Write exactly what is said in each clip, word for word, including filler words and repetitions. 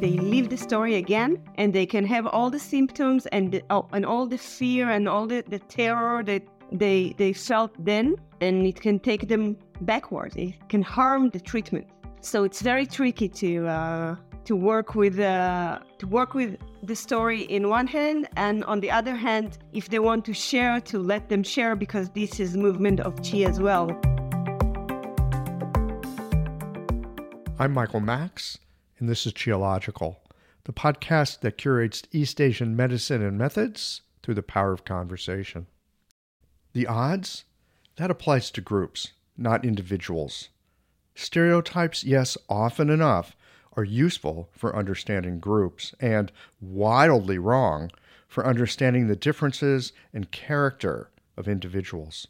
they live the story again, and they can have all the symptoms and the, oh, and all the fear and all the, the terror that they they felt then, and it can take them backwards. It can harm the treatment. So it's very tricky to uh, to work with uh, to work with the story in one hand, and on the other hand, if they want to share, to let them share, because this is movement of Qi as well. I'm Michael Max, and this is Qiological, the podcast that curates East Asian medicine and methods through the power of conversation. The odds? That applies to groups, not individuals. Stereotypes, yes, often enough, are useful for understanding groups, and wildly wrong for understanding the differences and character of individuals.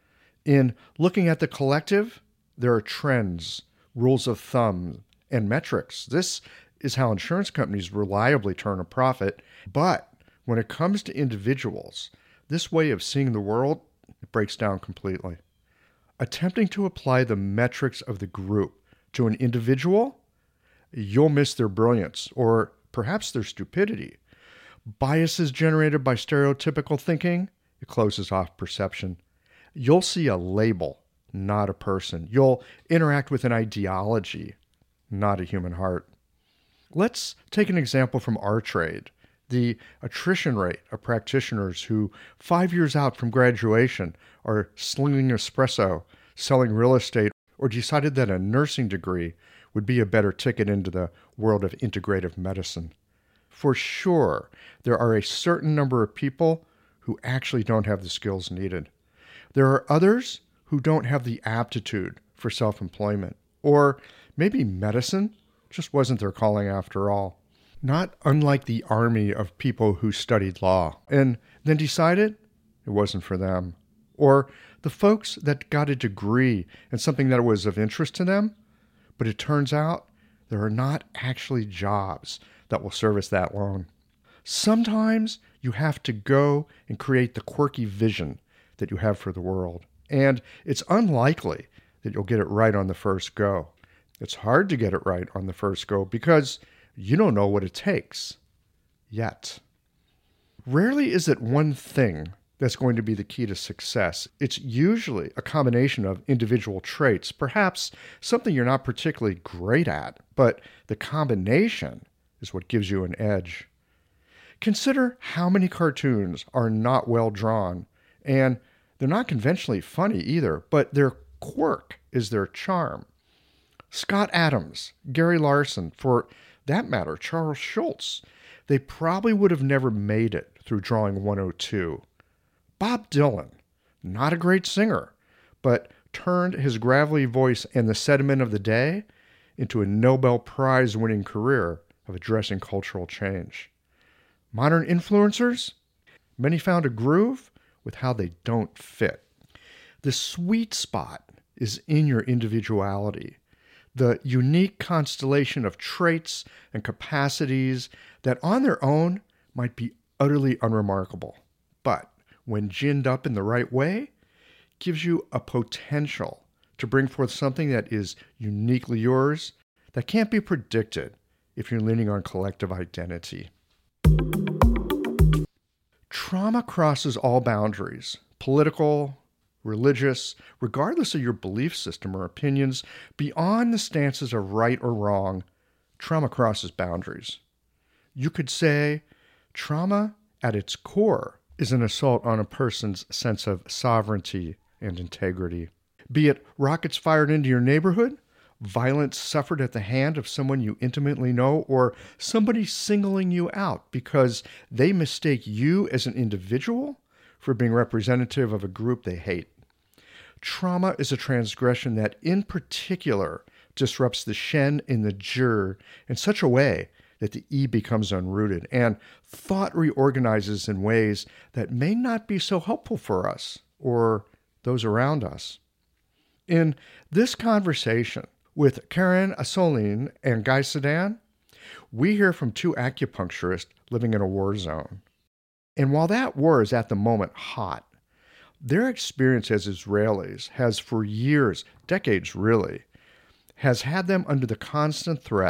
In looking at the collective, there are trends, rules of thumb, and metrics. This is how insurance companies reliably turn a profit. But when it comes to individuals, this way of seeing the world, it breaks down completely. Attempting to apply the metrics of the group to an individual, you'll miss their brilliance, or perhaps their stupidity. Biases generated by stereotypical thinking, it closes off perception. You'll see a label, not a person. You'll interact with an ideology, not a human heart. Let's take an example from our trade. The attrition rate of practitioners who, five years out from graduation, are slinging espresso, selling real estate, or decided that a nursing degree would be a better ticket into the world of integrative medicine. For sure, there are a certain number of people who actually don't have the skills needed. There are others who don't have the aptitude for self-employment, or maybe medicine just wasn't their calling after all. Not unlike the army of people who studied law and then decided it wasn't for them. Or the folks that got a degree in something that was of interest to them, but it turns out there are not actually jobs that will service that loan. Sometimes you have to go and create the quirky vision that you have for the world. And it's unlikely that you'll get it right on the first go. It's hard to get it right on the first go because you don't know what it takes yet. Rarely is it one thing that's going to be the key to success. It's usually a combination of individual traits, perhaps something you're not particularly great at, but the combination is what gives you an edge. Consider how many cartoons are not well drawn, and they're not conventionally funny either, but their quirk is their charm. Scott Adams, Gary Larson, for that matter, Charles Schultz, they probably would have never made it through drawing one oh two. Bob Dylan, not a great singer, but turned his gravelly voice and the sediment of the day into a Nobel Prize-winning career of addressing cultural change. Modern influencers, many found a groove with how they don't fit. The sweet spot is in your individuality, the unique constellation of traits and capacities that on their own might be utterly unremarkable, but when ginned up in the right way, gives you a potential to bring forth something that is uniquely yours, that can't be predicted if you're leaning on collective identity. Trauma crosses all boundaries, political, religious, regardless of your belief system or opinions, beyond the stances of right or wrong. Trauma crosses boundaries. You could say trauma at its core is an assault on a person's sense of sovereignty and integrity. Be it rockets fired into your neighborhood, violence suffered at the hand of someone you intimately know, or somebody singling you out because they mistake you as an individual for being representative of a group they hate. Trauma is a transgression that in particular disrupts the shen in the jur in such a way that the E becomes unrooted and thought reorganizes in ways that may not be so helpful for us or those around us. In this conversation with Karen Assolin and Guy Sedan, we hear from two acupuncturists living in a war zone. And while that war is at the moment hot, their experience as Israelis has for years, decades really, has had them under the constant threat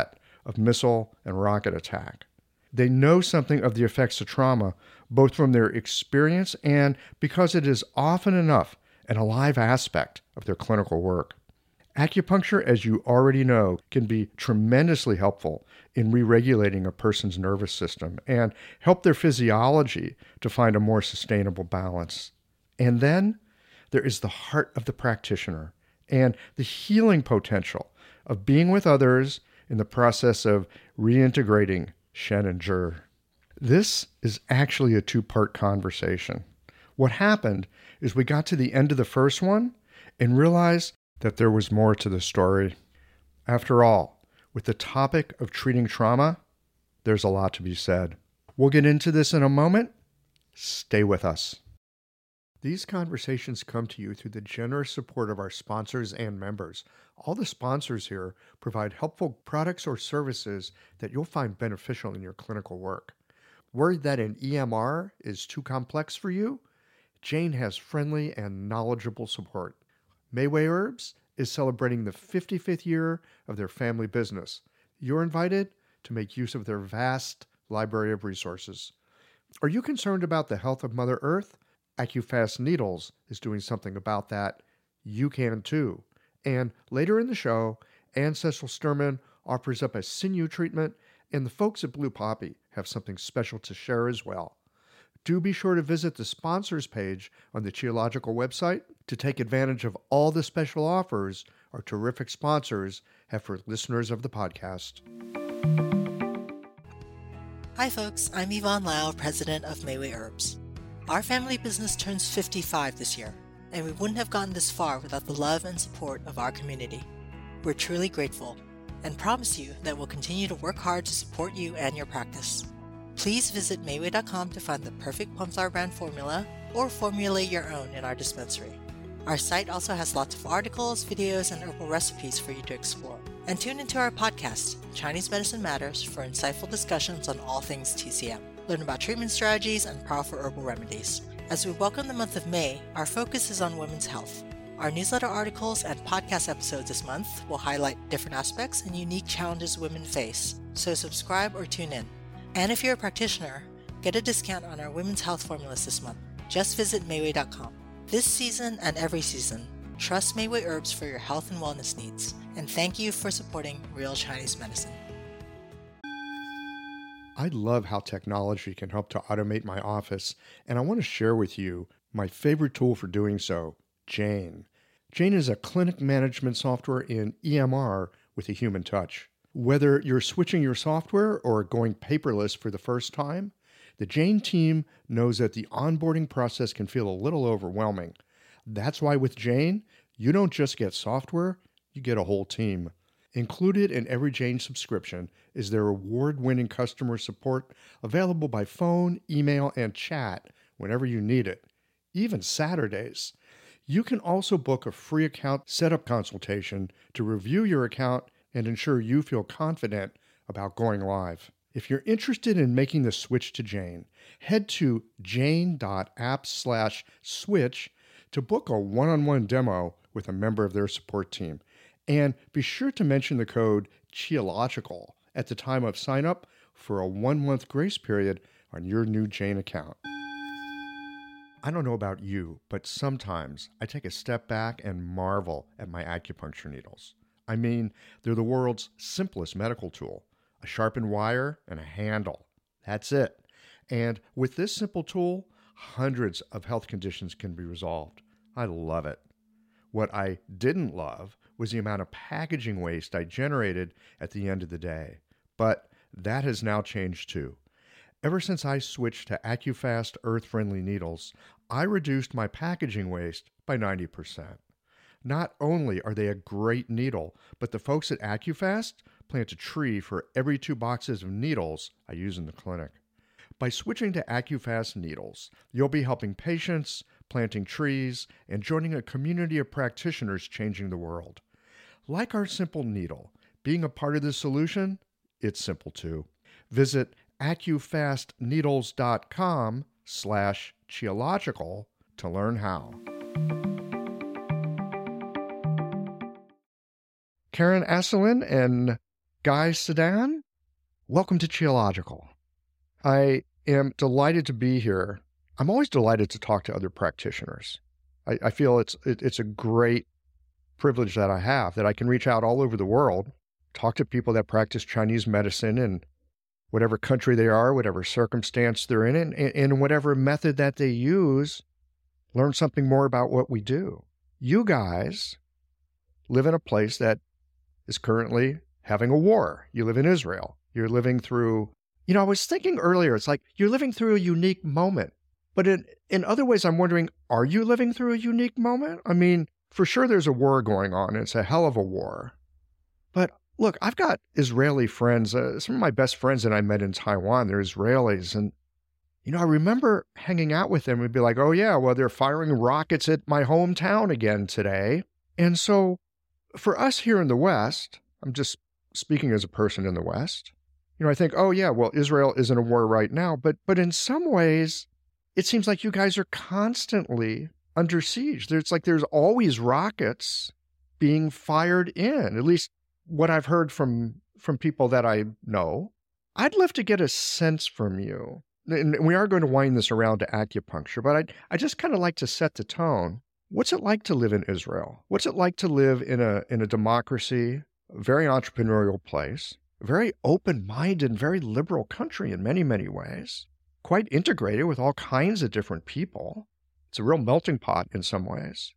of missile and rocket attack. They know something of the effects of trauma, both from their experience and because it is often enough an alive aspect of their clinical work. Acupuncture, as you already know, can be tremendously helpful in re-regulating a person's nervous system and help their physiology to find a more sustainable balance. And then there is the heart of the practitioner and the healing potential of being with others in the process of reintegrating Shen and Zhi. This is actually a two-part conversation. What happened is we got to the end of the first one and realized that there was more to the story. After all, with the topic of treating trauma, there's a lot to be said. We'll get into this in a moment. Stay with us. These conversations come to you through the generous support of our sponsors and members. All the sponsors here provide helpful products or services that you'll find beneficial in your clinical work. Worried that an E M R is too complex for you? Jane has friendly and knowledgeable support. Mayway Herbs is celebrating the fifty-fifth year of their family business. You're invited to make use of their vast library of resources. Are you concerned about the health of Mother Earth? AccuFast Needles is doing something about that. You can too. And later in the show, Ann Cecil Sturman offers up a sinew treatment, and the folks at Blue Poppy have something special to share as well. Do be sure to visit the sponsors page on the Qiological website to take advantage of all the special offers our terrific sponsors have for listeners of the podcast. Hi folks, I'm Yvonne Lau, president of Mayway Herbs. Our family business turns fifty-five this year, and we wouldn't have gotten this far without the love and support of our community. We're truly grateful and promise you that we'll continue to work hard to support you and your practice. Please visit Mayway dot com to find the perfect Plum Flower brand formula or formulate your own in our dispensary. Our site also has lots of articles, videos, and herbal recipes for you to explore. And tune into our podcast, Chinese Medicine Matters, for insightful discussions on all things T C M. Learn about treatment strategies and powerful herbal remedies. As we welcome the month of May, our focus is on women's health. Our newsletter articles and podcast episodes this month will highlight different aspects and unique challenges women face, so subscribe or tune in. And if you're a practitioner, get a discount on our women's health formulas this month. Just visit Mayway dot com. This season and every season, trust Mayway Herbs for your health and wellness needs. And thank you for supporting Real Chinese Medicine. I love how technology can help to automate my office, and I want to share with you my favorite tool for doing so, Jane. Jane is a clinic management software in E M R with a human touch. Whether you're switching your software or going paperless for the first time, the Jane team knows that the onboarding process can feel a little overwhelming. That's why with Jane, you don't just get software, you get a whole team. Included in every Jane subscription is their award-winning customer support available by phone, email, and chat whenever you need it, even Saturdays. You can also book a free account setup consultation to review your account and ensure you feel confident about going live. If you're interested in making the switch to Jane, head to jane.app slash switch to book a one-on-one demo with a member of their support team. And be sure to mention the code Qiological at the time of sign up for a one-month grace period on your new Jane account. I don't know about you, but sometimes I take a step back and marvel at my acupuncture needles. I mean, they're the world's simplest medical tool. A sharpened wire and a handle. That's it. And with this simple tool, hundreds of health conditions can be resolved. I love it. What I didn't love was the amount of packaging waste I generated at the end of the day. But that has now changed too. Ever since I switched to AccuFast earth-friendly needles, I reduced my packaging waste by ninety percent. Not only are they a great needle, but the folks at AccuFast plant a tree for every two boxes of needles I use in the clinic. By switching to AccuFast needles, you'll be helping patients, planting trees, and joining a community of practitioners changing the world. Like our simple needle, being a part of the solution, it's simple too. Visit AccuFastNeedles.com slash Qiological to learn how. Karen Asselin and Guy Sedan, welcome to Qiological. I am delighted to be here. I'm always delighted to talk to other practitioners. I, I feel it's it, it's a great privilege that I have, that I can reach out all over the world, talk to people that practice Chinese medicine in whatever country they are, whatever circumstance they're in, and in whatever method that they use, learn something more about what we do. You guys live in a place that is currently having a war. You live in Israel. You're living through, you know, I was thinking earlier, it's like you're living through a unique moment. But in, in other ways, I'm wondering, are you living through a unique moment? I mean, for sure there's a war going on. It's a hell of a war. But look, I've got Israeli friends. Uh, some of my best friends that I met in Taiwan, they're Israelis. And, you know, I remember hanging out with them and be like, oh, yeah, well, they're firing rockets at my hometown again today. And so for us here in the West, I'm just speaking as a person in the West, you know, I think, oh, yeah, well, Israel is in a war right now. But but in some ways, it seems like you guys are constantly under siege. There's like there's always rockets being fired in, at least what I've heard from from people that I know. I'd love to get a sense from you. And we are going to wind this around to acupuncture, but I I just kind of like to set the tone. What's it like to live in Israel? What's it like to live in a in a democracy, a very entrepreneurial place, a very open-minded, very liberal country in many, many ways, quite integrated with all kinds of different people. It's a real melting pot in some ways.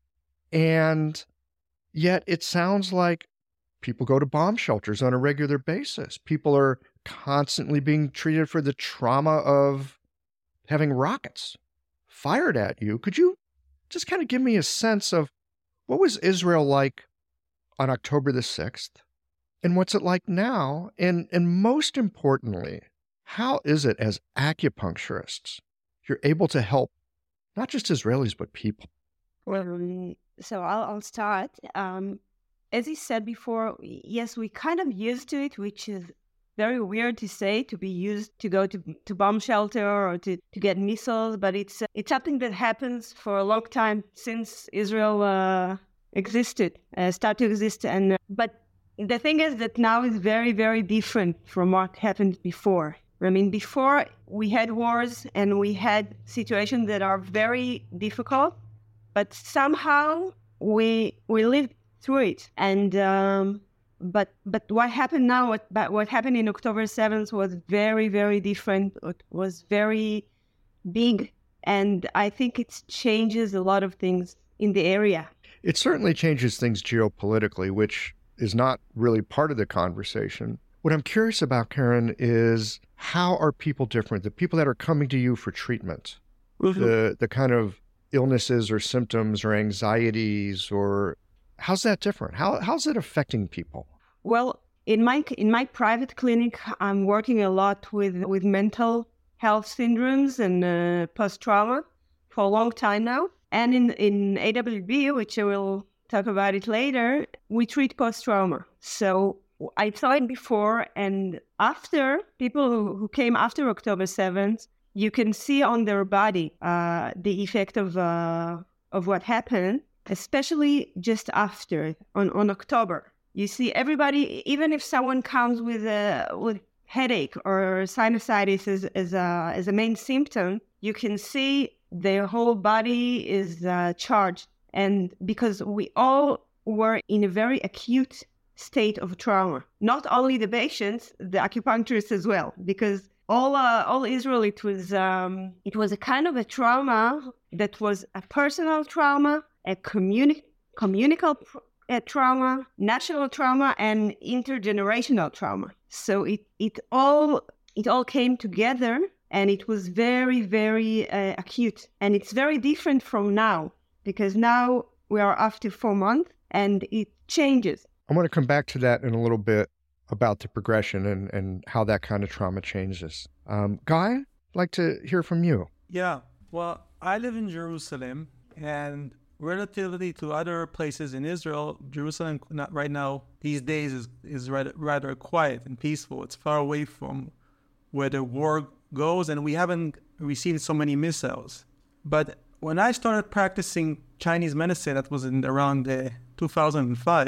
And yet it sounds like people go to bomb shelters on a regular basis. People are constantly being treated for the trauma of having rockets fired at you. Could you just kind of give me a sense of what was Israel like on October the sixth? And what's it like now? And, and most importantly, how is it as acupuncturists you're able to help not just Israelis, but people? Well, so I'll, I'll start. Um, as you said before, yes, we kind of used to it, which is very weird to say, to be used to go to, to bomb shelter or to, to get missiles, but it's uh, it's something that happens for a long time since Israel uh, existed, uh, started to exist. And uh, but the thing is that now is very, very different from what happened before. I mean, before we had wars and we had situations that are very difficult, but somehow we we lived through it. And um, but but what happened now, what but what happened in October seventh was very, very different. It was very big, and I think it changes a lot of things in the area. It certainly changes things geopolitically, which is not really part of the conversation. What I'm curious about, Karen, is how are people different? The people that are coming to you for treatment, mm-hmm. the the kind of illnesses or symptoms or anxieties, or how's that different? How how's it affecting people? Well, in my in my private clinic, I'm working a lot with with mental health syndromes and uh, post-trauma for a long time now. And in in A W B, which I will talk about it later, we treat post-trauma. So I saw it before and after, people who, who came after October seventh, you can see on their body uh, the effect of uh, of what happened, especially just after, on, on October. You see everybody, even if someone comes with a with headache or sinusitis as, as, a, as a main symptom, you can see their whole body is uh, charged. And because we all were in a very acute state of trauma, not only the patients, the acupuncturists as well, because all uh, all Israel, it was um, it was a kind of a trauma that was a personal trauma, a communi- communicable uh, trauma, national trauma, and intergenerational trauma. So it it all it all came together, and it was very very uh, acute, and it's very different from now. Because now we are after four months and it changes. I want to come back to that in a little bit about the progression and, and how that kind of trauma changes. Um, Guy, I'd like to hear from you. Yeah, well, I live in Jerusalem, and relatively to other places in Israel, Jerusalem not right now, these days, is, is rather, rather quiet and peaceful. It's far away from where the war goes, and we haven't received so many missiles. But when I started practicing Chinese medicine, that was in around uh, two thousand five,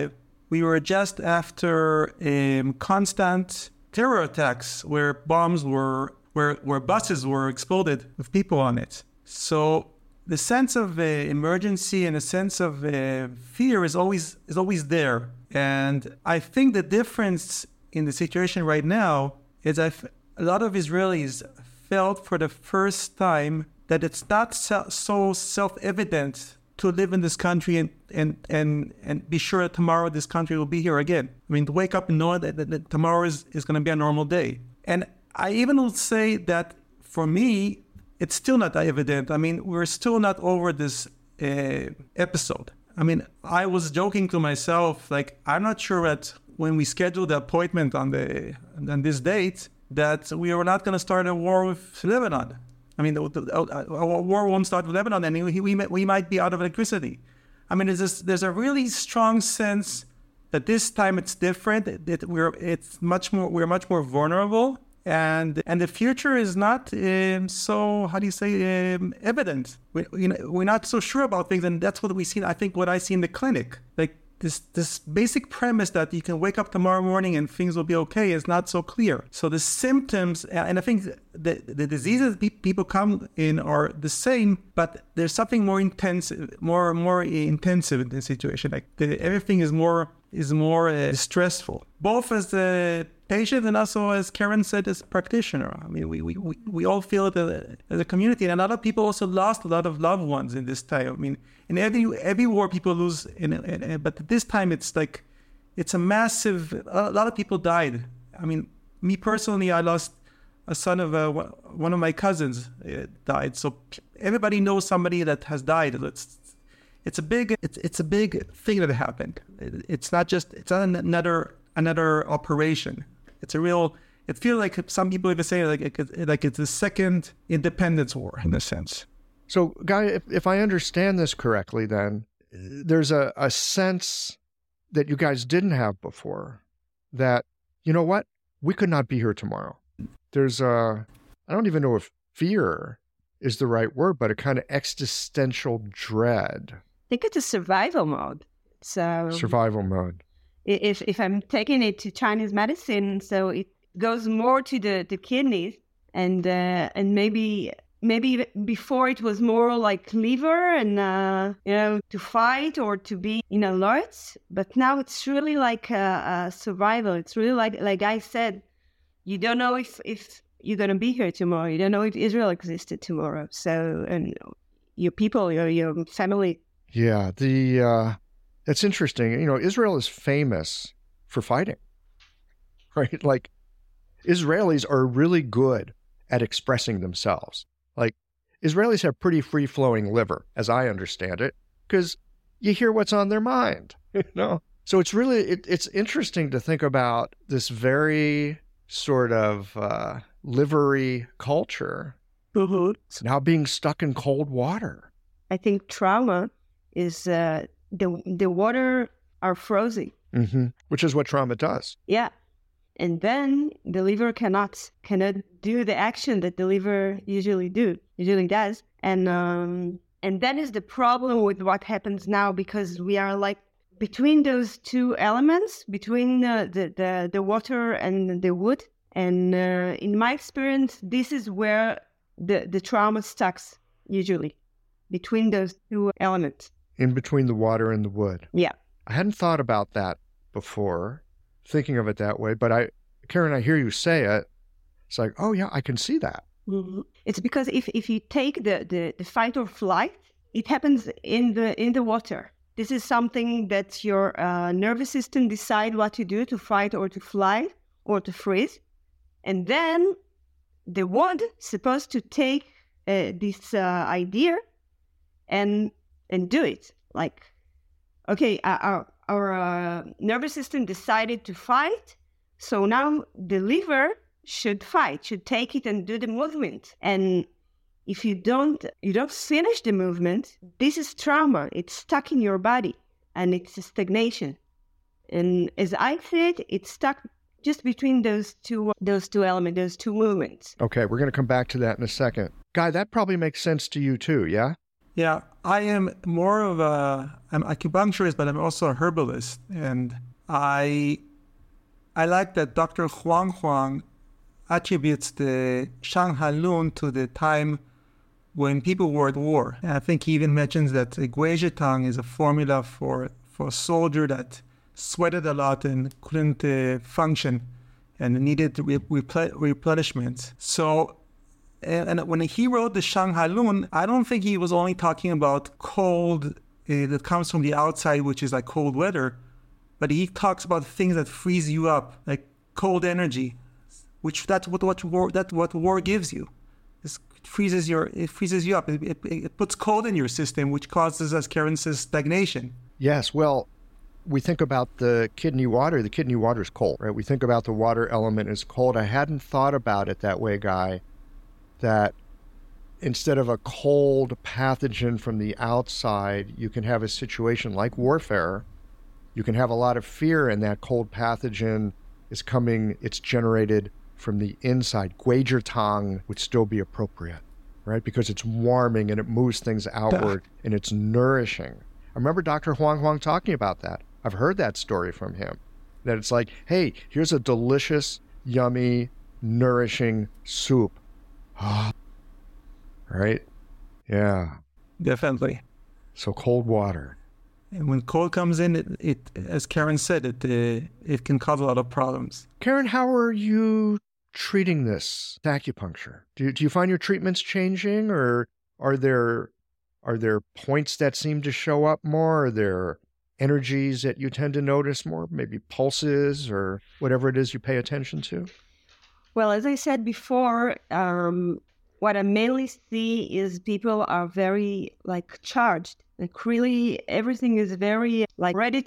we were just after um, constant terror attacks where bombs were, where, where buses were exploded with people on it. So the sense of uh, emergency and a sense of uh, fear is always is always there. And I think the difference in the situation right now is that a lot of Israelis felt for the first time that it's not so, so self-evident to live in this country and, and, and, and be sure that tomorrow this country will be here again. I mean, to wake up and know that, that, that tomorrow is, is going to be a normal day. And I even would say that for me, it's still not evident. I mean, we're still not over this uh, episode. I mean, I was joking to myself, like, I'm not sure that when we scheduled the appointment on the on this date, that we are not going to start a war with Lebanon. I mean, the, the, a war won't start with Lebanon, and we, we, we might be out of electricity. I mean, there's, this, there's a really strong sense that this time it's different, that we're it's much more we're much more vulnerable. And and the future is not um, so, how do you say, um, evident. We, you know, we're not so sure about things, and that's what we see. I think what I see in the clinic, like this this basic premise that you can wake up tomorrow morning and things will be okay is not so clear. So the symptoms, and I think the the diseases people come in are the same, but there's something more intense, more more intensive in this situation. Like the, everything is more is more uh, stressful, both as the patient and also, as Karen said, as practitioner. I mean, we we, we, we all feel it as a community, and a lot of people also lost a lot of loved ones in this time. I mean, in every every war, people lose, in, in, in, but this time it's like, it's a massive, a lot of people died. I mean, me personally, I lost a son of a, one of my cousins uh, died. So everybody knows somebody that has died. It's, it's a big, it's it's a big thing that happened. It, it's not just, it's not another another operation. It's a real, it feels like some people even say like, it, like it's a second independence war in a sense. So, Guy, if, if I understand this correctly, then there's a, a sense that you guys didn't have before that, you know what, we could not be here tomorrow. There's a, I don't even know if fear is the right word, but a kind of existential dread. I think it's a survival mode. So survival mode. If if I'm taking it to Chinese medicine, so it goes more to the, the kidneys, and uh, and maybe maybe before it was more like liver and uh, you know, to fight or to be in alert, but now it's really like a, a survival. It's really like like I said, you don't know if if you're gonna be here tomorrow. You don't know if Israel existed tomorrow. So and your people, your your family. Yeah, the. Uh... That's interesting. You know, Israel is famous for fighting, right? Like, Israelis are really good at expressing themselves. Like, Israelis have pretty free-flowing liver, as I understand it, because you hear what's on their mind, you know? So it's really, it, it's interesting to think about this very sort of uh, livery culture Mm-hmm. now being stuck in cold water. I think trauma is... Uh, The the water are frozen. Mm-hmm. Which is what trauma does. Yeah. And then the liver cannot cannot do the action that the liver usually do, usually does. And um and that is the problem with what happens now, because we are like between those two elements, between the, the, the, the water and the wood. And uh, in my experience, this is where the, the trauma stucks usually, between those two elements. In between the water and the wood. Yeah. I hadn't thought about that before, thinking of it that way. But I, Karen, I hear you say it. It's like, oh, yeah, I can see that. Mm-hmm. It's because if, if you take the, the, the fight or flight, it happens in the in the water. This is something that your uh, nervous system decide what to do, to fight or to fly or to freeze. And then the wood is supposed to take uh, this uh, idea and and do it. Like, okay, our, our uh, nervous system decided to fight, so now the liver should fight, should take it and do the movement. And if you don't, you don't finish the movement, this is trauma. It's stuck in your body, and it's a stagnation. And as I said, it's stuck just between those two, those two elements, those two movements. Okay, we're going to come back to that in a second. Guy, that probably makes sense to you too, yeah? Yeah, I am more of a, I'm acupuncturist, but I'm also a herbalist. And I I like that Doctor Huang Huang attributes the Shanghai Lun to the time when people were at war. And I think he even mentions that the Guizhitang is a formula for, for a soldier that sweated a lot and couldn't uh, function and needed re- repl- replenishment. So, and, and when he wrote the Shanghai Lun, I don't think he was only talking about cold uh, that comes from the outside, which is like cold weather, but he talks about things that freeze you up, like cold energy, which that's what what war that what war gives you. It freezes your it freezes you up. It, it, it puts cold in your system, which causes, as Karen says, stagnation. Yes, well, we think about the kidney water. The kidney water is cold, right? We think about the water element as cold. I hadn't thought about it that way, Guy, that instead of a cold pathogen from the outside, you can have a situation like warfare. You can have a lot of fear, and that cold pathogen is coming, it's generated from the inside. Guizhitang would still be appropriate, right? Because it's warming and it moves things outward and it's nourishing. I remember Doctor Huang Huang talking about that. I've heard that story from him, that it's like, hey, here's a delicious, yummy, nourishing soup. Right? Yeah. Definitely. So cold water. And when cold comes in, it, it as Karen said, it uh, it can cause a lot of problems. Karen, how are you treating this acupuncture? Do you, do you find your treatments changing, or are there are there points that seem to show up more? Are there energies that you tend to notice more? Maybe pulses or whatever it is you pay attention to? Well, as I said before, um, what I mainly see is people are very like charged. Like really, everything is very like ready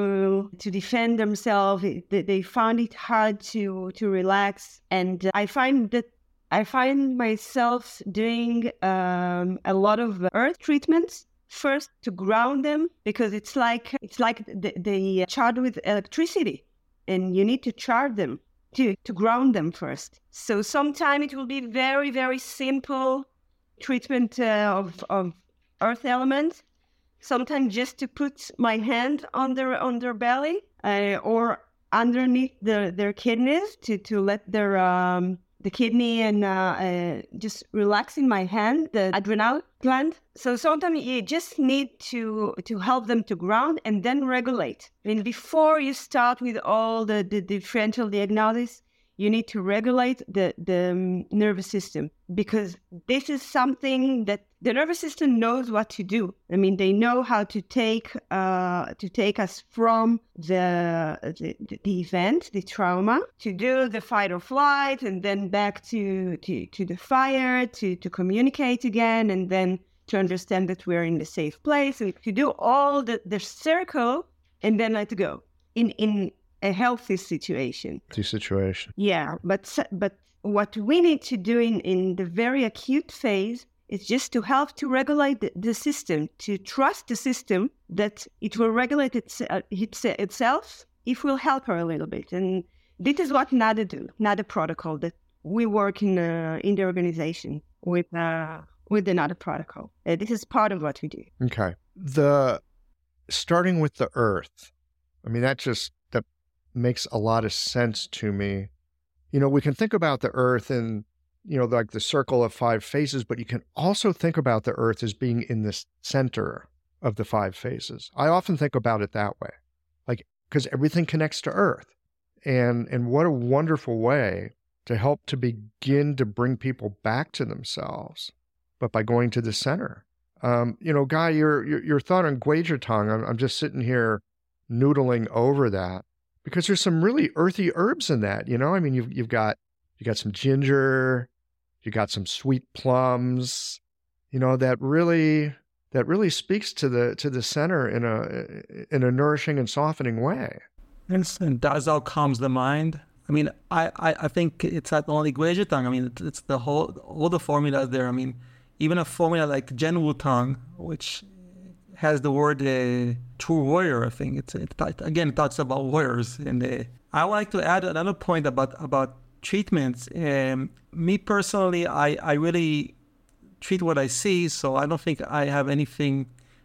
to to defend themselves. They, they find it hard to to relax, and I find that I find myself doing um, a lot of earth treatments first to ground them, because it's like it's like they, they charge with electricity, and you need to charge them to to ground them first. So sometimes it will be very very simple treatment uh, of of earth elements. Sometimes just to put my hand on their on their belly uh, or underneath their, their kidneys to, to let their um, the kidney and uh, uh, just relaxing my hand, the adrenal gland. So sometimes you just need to to help them to ground and then regulate. I mean, before you start with all the, the differential diagnosis, you need to regulate the, the um, nervous system, because this is something that the nervous system knows what to do. I mean, they know how to take uh, to take us from the, the the event, the trauma, to do the fight or flight, and then back to, to, to the fire, to, to communicate again, and then to understand that we're in the safe place, so to do all the, the circle, and then let go in in a healthy situation. Healthy situation. Yeah, but but what we need to do in, in the very acute phase is just to help to regulate the, the system, to trust the system that it will regulate its, uh, its, itself if we'll help her a little bit. And this is what NADA do, NADA protocol, that we work in uh, in the organization with uh, with the NADA protocol. Uh, this is part of what we do. Okay. The starting with the earth, I mean, that just that makes a lot of sense to me. You know, we can think about the earth in, you know, like the circle of five faces, but you can also think about the earth as being in the center of the five faces. I often think about it that way, like, because everything connects to earth. And, and what a wonderful way to help to begin to bring people back to themselves, but by going to the center. Um, you know, Guy, your, your, your thought on Guizhitang, I'm, I'm just sitting here noodling over that, because there's some really earthy herbs in that, you know? I mean, you've, you've got, you got some ginger, you got some sweet plums, you know, that really, that really speaks to the, to the center in a, in a nourishing and softening way. And, and Dazal calms the mind. I mean, I, I, I think it's not only Guizhitang. I mean, it's, it's the whole, all the formulas there. I mean, even a formula like Zhenwu Tang, which has the word uh, true warrior, I think. It's it, again, it talks about warriors. And uh, I would like to add another point about, about treatments. Um, me personally, I, I really treat what I see, so I don't think I have anything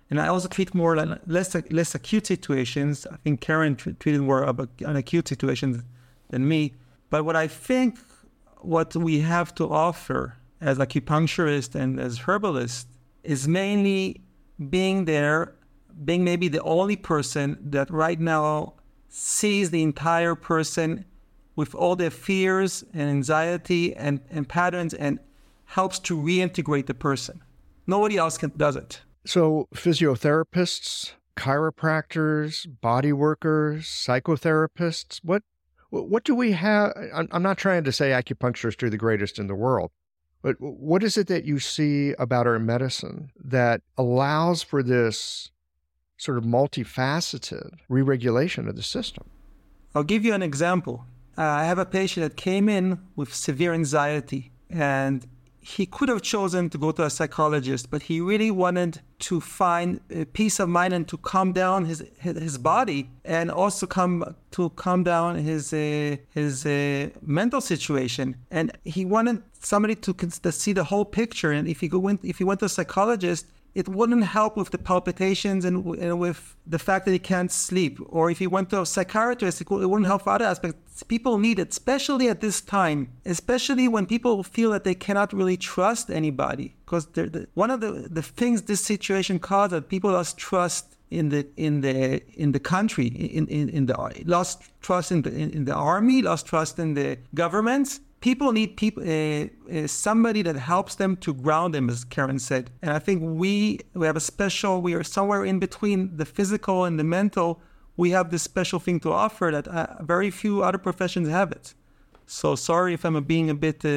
And I also treat more like less less acute situations. I think Karen t- treated more of a, an acute situation than me. But what I think, what we have to offer as acupuncturist and as herbalist is mainly being there, being maybe the only person that right now sees the entire person with all their fears and anxiety and, and patterns and helps to reintegrate the person. Nobody else can, does it. So physiotherapists, chiropractors, body workers, psychotherapists, what what do we have? I'm, I'm not trying to say acupuncturists are the greatest in the world, but what is it that you see about our medicine that allows for this sort of multifaceted re-regulation of the system? I'll give you an example. Uh, I have a patient that came in with severe anxiety, and he could have chosen to go to a psychologist, but he really wanted to find a peace of mind and to calm down his his, his body, and also come to calm down his uh, his uh, mental situation. And he wanted somebody to, to see the whole picture. And if he go went if he went to a psychologist, it wouldn't help with the palpitations and, and with the fact that he can't sleep. Or if he went to a psychiatrist, it wouldn't help other aspects. People need it, especially at this time, especially when people feel that they cannot really trust anybody. Because the, one of the, the things this situation caused that people lost trust in the in the in the country, in in, in the lost trust in the in, in the army, lost trust in the governments. People need people, uh, uh, somebody that helps them to ground them, as Karen said. And I think we we have a special, we are somewhere in between the physical and the mental. We have this special thing to offer that uh, very few other professions have it. So sorry if I'm being a bit, uh,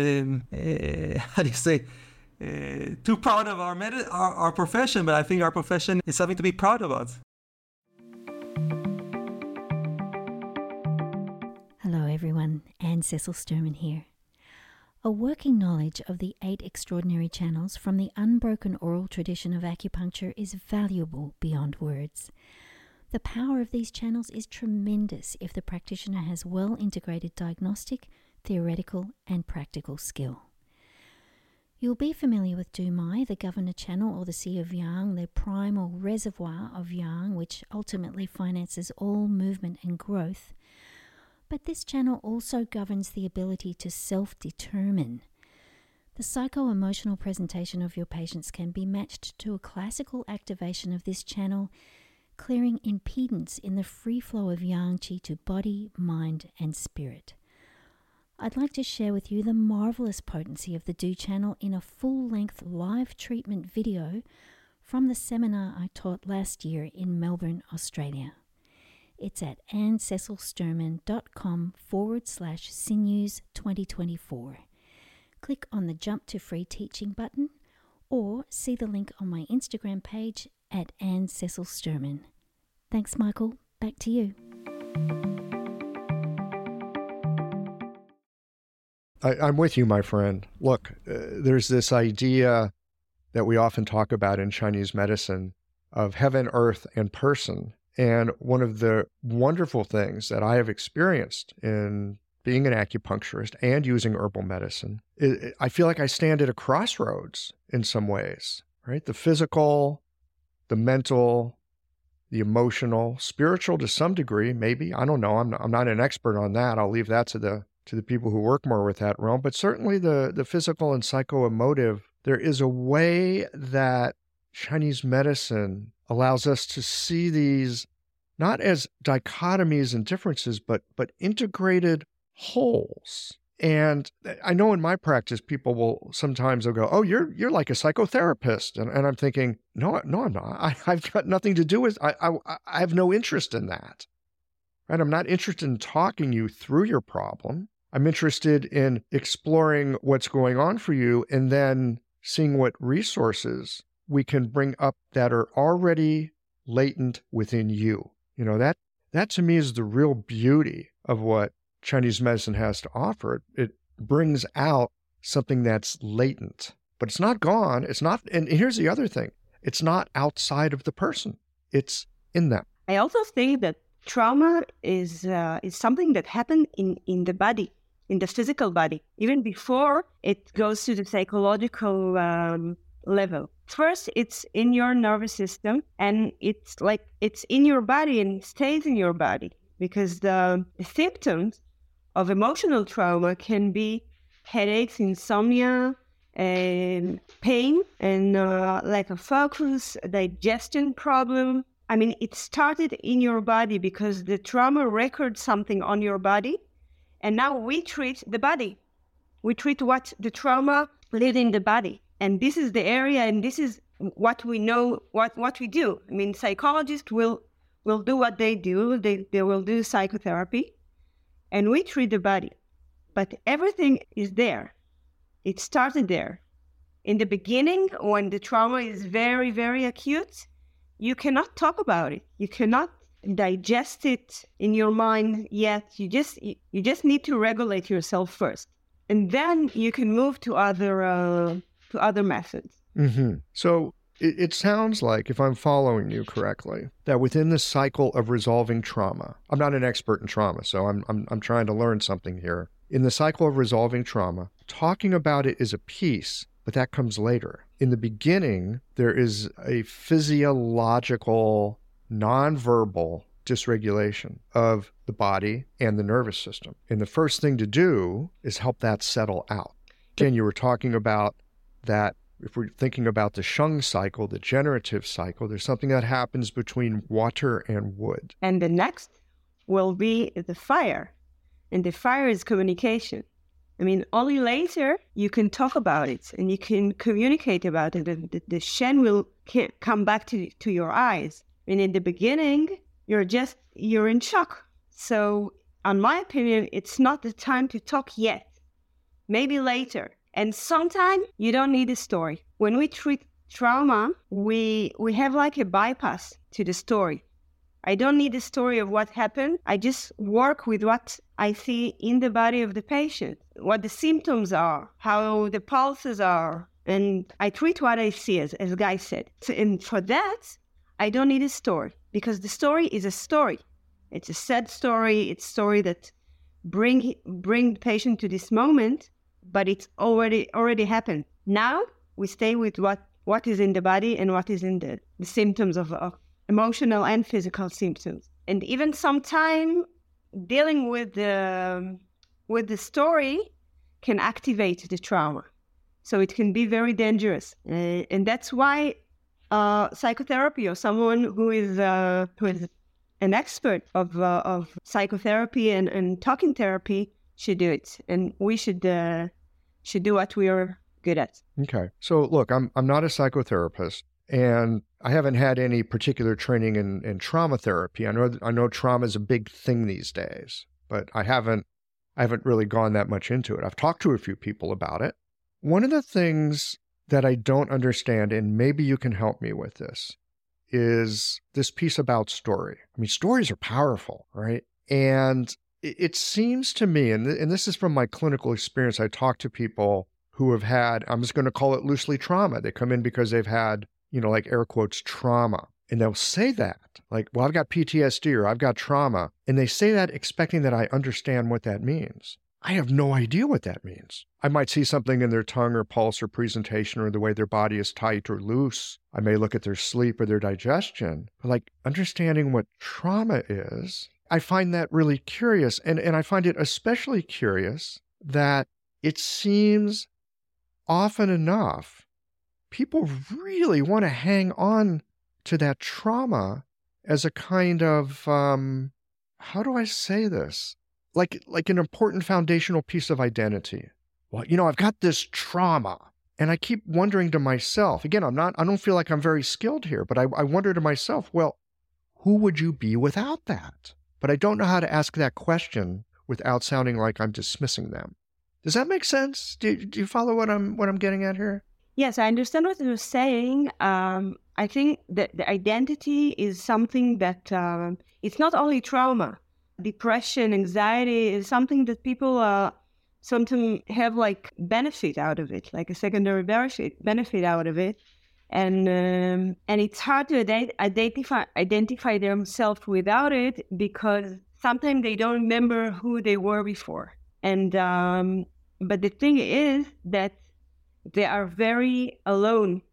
uh, how do you say, uh, too proud of our, med- our our profession, but I think our profession is something to be proud about. Hello everyone, Anne Cecil Sturman here. A working knowledge of the eight extraordinary channels from the unbroken oral tradition of acupuncture is valuable beyond words. The power of these channels is tremendous if the practitioner has well integrated diagnostic, theoretical, and practical skill. You'll be familiar with Dumai, the governor channel, or the Sea of Yang, the primal reservoir of Yang, which ultimately finances all movement and growth. But this channel also governs the ability to self-determine. The psycho-emotional presentation of your patients can be matched to a classical activation of this channel, clearing impedance in the free flow of Yang Qi to body, mind, and spirit. I'd like to share with you the marvelous potency of the Du channel in a full-length live treatment video from the seminar I taught last year in Melbourne, Australia. It's at annececilsturman.com forward slash sinews 2024. Click on the Jump to Free Teaching button or see the link on my Instagram page at Anne Cecil Sturman. Thanks, Michael. Back to you. I, I'm with you, my friend. Look, uh, there's this idea that we often talk about in Chinese medicine of heaven, earth, and person. And one of the wonderful things that I have experienced in being an acupuncturist and using herbal medicine, is I feel like I stand at a crossroads in some ways, right? The physical, the mental, the emotional, spiritual to some degree, maybe. I don't know. I'm not, I'm not an expert on that. I'll leave that to the to the people who work more with that realm. But certainly the, the physical and psycho-emotive, there is a way that Chinese medicine allows us to see these not as dichotomies and differences, but but integrated wholes. And I know in my practice, people will sometimes will go, "Oh, you're you're like a psychotherapist," and, and I'm thinking, "No, no, I'm not. I, I've got nothing to do with. I, I I have no interest in that. Right? I'm not interested in talking you through your problem. I'm interested in exploring what's going on for you, and then seeing what resources we can bring up that are already latent within you. You know, that that to me is the real beauty of what Chinese medicine has to offer. It brings out something that's latent, but it's not gone. It's not, and here's the other thing. It's not outside of the person. It's in them. I also think that trauma is uh, is something that happened in, in the body, in the physical body, even before it goes to the psychological um, level. First, it's in your nervous system, and it's like it's in your body and stays in your body, because the, the symptoms of emotional trauma can be headaches, insomnia, and pain, and uh, lack of focus, digestion problem. I mean, it started in your body because the trauma records something on your body, and now we treat the body. We treat what the trauma lived in the body. And this is the area, and this is what we know, what, what we do. I mean, psychologists will, will do what they do. They, they will do psychotherapy, and we treat the body. But everything is there. It started there. In the beginning, when the trauma is very, very acute, you cannot talk about it. You cannot digest it in your mind yet. You just, you, you just need to regulate yourself first. And then you can move to other... Uh, to other methods. Mm-hmm. So it, it sounds like, if I'm following you correctly, that within the cycle of resolving trauma, I'm not an expert in trauma, so I'm, I'm, I'm trying to learn something here. In the cycle of resolving trauma, talking about it is a piece, but that comes later. In the beginning, there is a physiological, nonverbal dysregulation of the body and the nervous system. And the first thing to do is help that settle out. Again, you were talking about that if we're thinking about the Shung cycle, the generative cycle, there's something that happens between water and wood. And the next will be the fire. And the fire is communication. I mean, only later you can talk about it and you can communicate about it. The, the, the Shen will come back to, to your eyes. And in the beginning, you're just, you're in shock. So, in my opinion, it's not the time to talk yet. Maybe later. And sometimes you don't need a story. When we treat trauma, we we have like a bypass to the story. I don't need the story of what happened. I just work with what I see in the body of the patient, what the symptoms are, how the pulses are. And I treat what I see, as, as Guy said. So, and for that, I don't need a story, because the story is a story. It's a sad story. It's a story that bring bring the patient to this moment, but it's already already happened. Now we stay with what, what is in the body and what is in the, the symptoms of, of emotional and physical symptoms. And even sometime dealing with the with the story can activate the trauma. So it can be very dangerous. Uh, and that's why uh, psychotherapy, or someone who is uh, who is an expert of uh, of psychotherapy and, and talking therapy should do it. And we should uh, should do what we are good at. Okay. So look, I'm I'm not a psychotherapist, and I haven't had any particular training in, in trauma therapy. I know I know trauma is a big thing these days, but I haven't I haven't really gone that much into it. I've talked to a few people about it. One of the things that I don't understand, and maybe you can help me with this, is this piece about story. I mean, stories are powerful, right? And it seems to me, and, th- and this is from my clinical experience, I talk to people who have had, I'm just going to call it loosely trauma. They come in because they've had, you know, like air quotes, trauma. And they'll say that, like, well, I've got P T S D or I've got trauma. And they say that expecting that I understand what that means. I have no idea what that means. I might see something in their tongue or pulse or presentation or the way their body is tight or loose. I may look at their sleep or their digestion. But like understanding what trauma is, I find that really curious. And, and I find it especially curious that it seems often enough people really want to hang on to that trauma as a kind of, um, how do I say this? Like, like an important foundational piece of identity. Well, you know, I've got this trauma. And I keep wondering to myself, again, I'm not, I don't feel like I'm very skilled here, but I, I wonder to myself, well, who would you be without that? But I don't know how to ask that question without sounding like I'm dismissing them. Does that make sense? Do, do you follow what I'm what I'm getting at here? Yes, I understand what you're saying. Um, I think that the identity is something that um, it's not only trauma. Depression, anxiety is something that people uh, sometimes have like benefit out of it, like a secondary benefit benefit out of it. And um, and it's hard to ident- identify identify themselves without it, because sometimes they don't remember who they were before. And um, but the thing is that they are very alone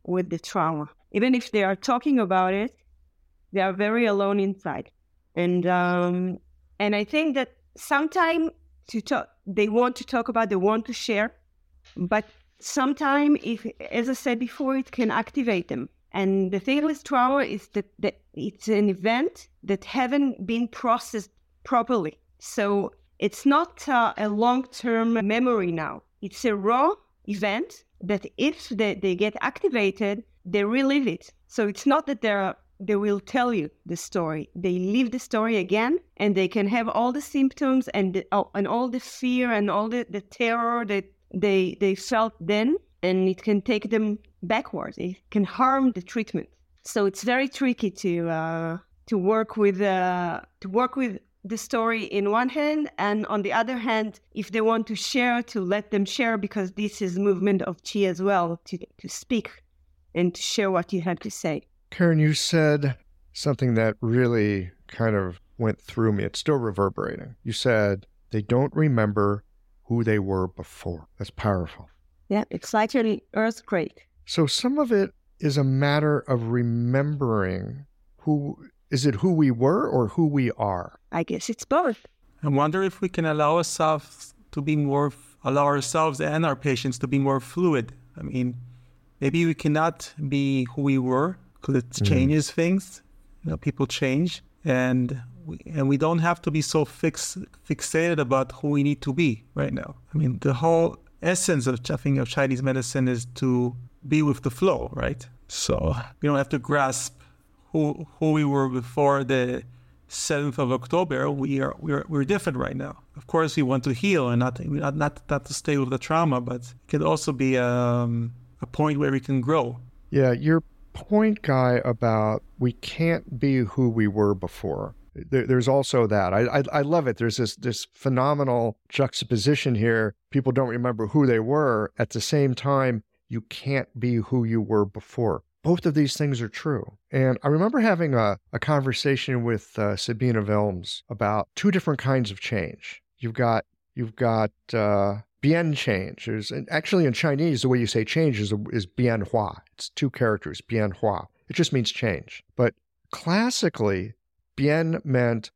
with the trauma. Even if they are talking about it, they are very alone inside. And um, and I think that sometimes to talk, they want to talk about, they want to share, but sometimes, if, as I said before, it can activate them. And the thing with trauma is that, that it's an event that haven't been processed properly. So it's not uh, a long-term memory now. It's a raw event that if they, they get activated, they relive it. So it's not that they're, they will tell you the story. They live the story again, and they can have all the symptoms and the, oh, and all the fear and all the, the terror that they they felt then, and it can take them backwards. It can harm the treatment. So it's very tricky to uh, to work with uh, to work with the story in one hand, and on the other hand, if they want to share, to let them share, because this is movement of Chi as well, to to speak and to share what you have to say. Karen, you said something that really kind of went through me. It's still reverberating. You said they don't remember who they were before. That's powerful. Yeah, it's like an earthquake. So some of it is a matter of remembering who, is it who we were or who we are? I guess it's both. I wonder if we can allow ourselves to be more, allow ourselves and our patients to be more fluid. I mean, maybe we cannot be who we were because it mm. changes things. You know, people change, and we, and we don't have to be so fix, fixated about who we need to be right now. I mean, the whole essence of, I think, of Chinese medicine is to be with the flow, right? So we don't have to grasp who who we were before the seventh of October. We are we're we're different right now. Of course, we want to heal and not not not, not to stay with the trauma, but it can also be um, a point where we can grow. Yeah, your point, Guy, about we can't be who we were before. There, there's also that. I, I I love it. There's this this phenomenal juxtaposition here. People don't remember who they were. At the same time, you can't be who you were before. Both of these things are true. And I remember having a, a conversation with uh, Sabine Wilms about two different kinds of change. You've got you've got uh, Bian change. There's, and actually, in Chinese, the way you say change is, is Bian Hua. It's two characters, Bian Hua. It just means change. But classically, Bian meant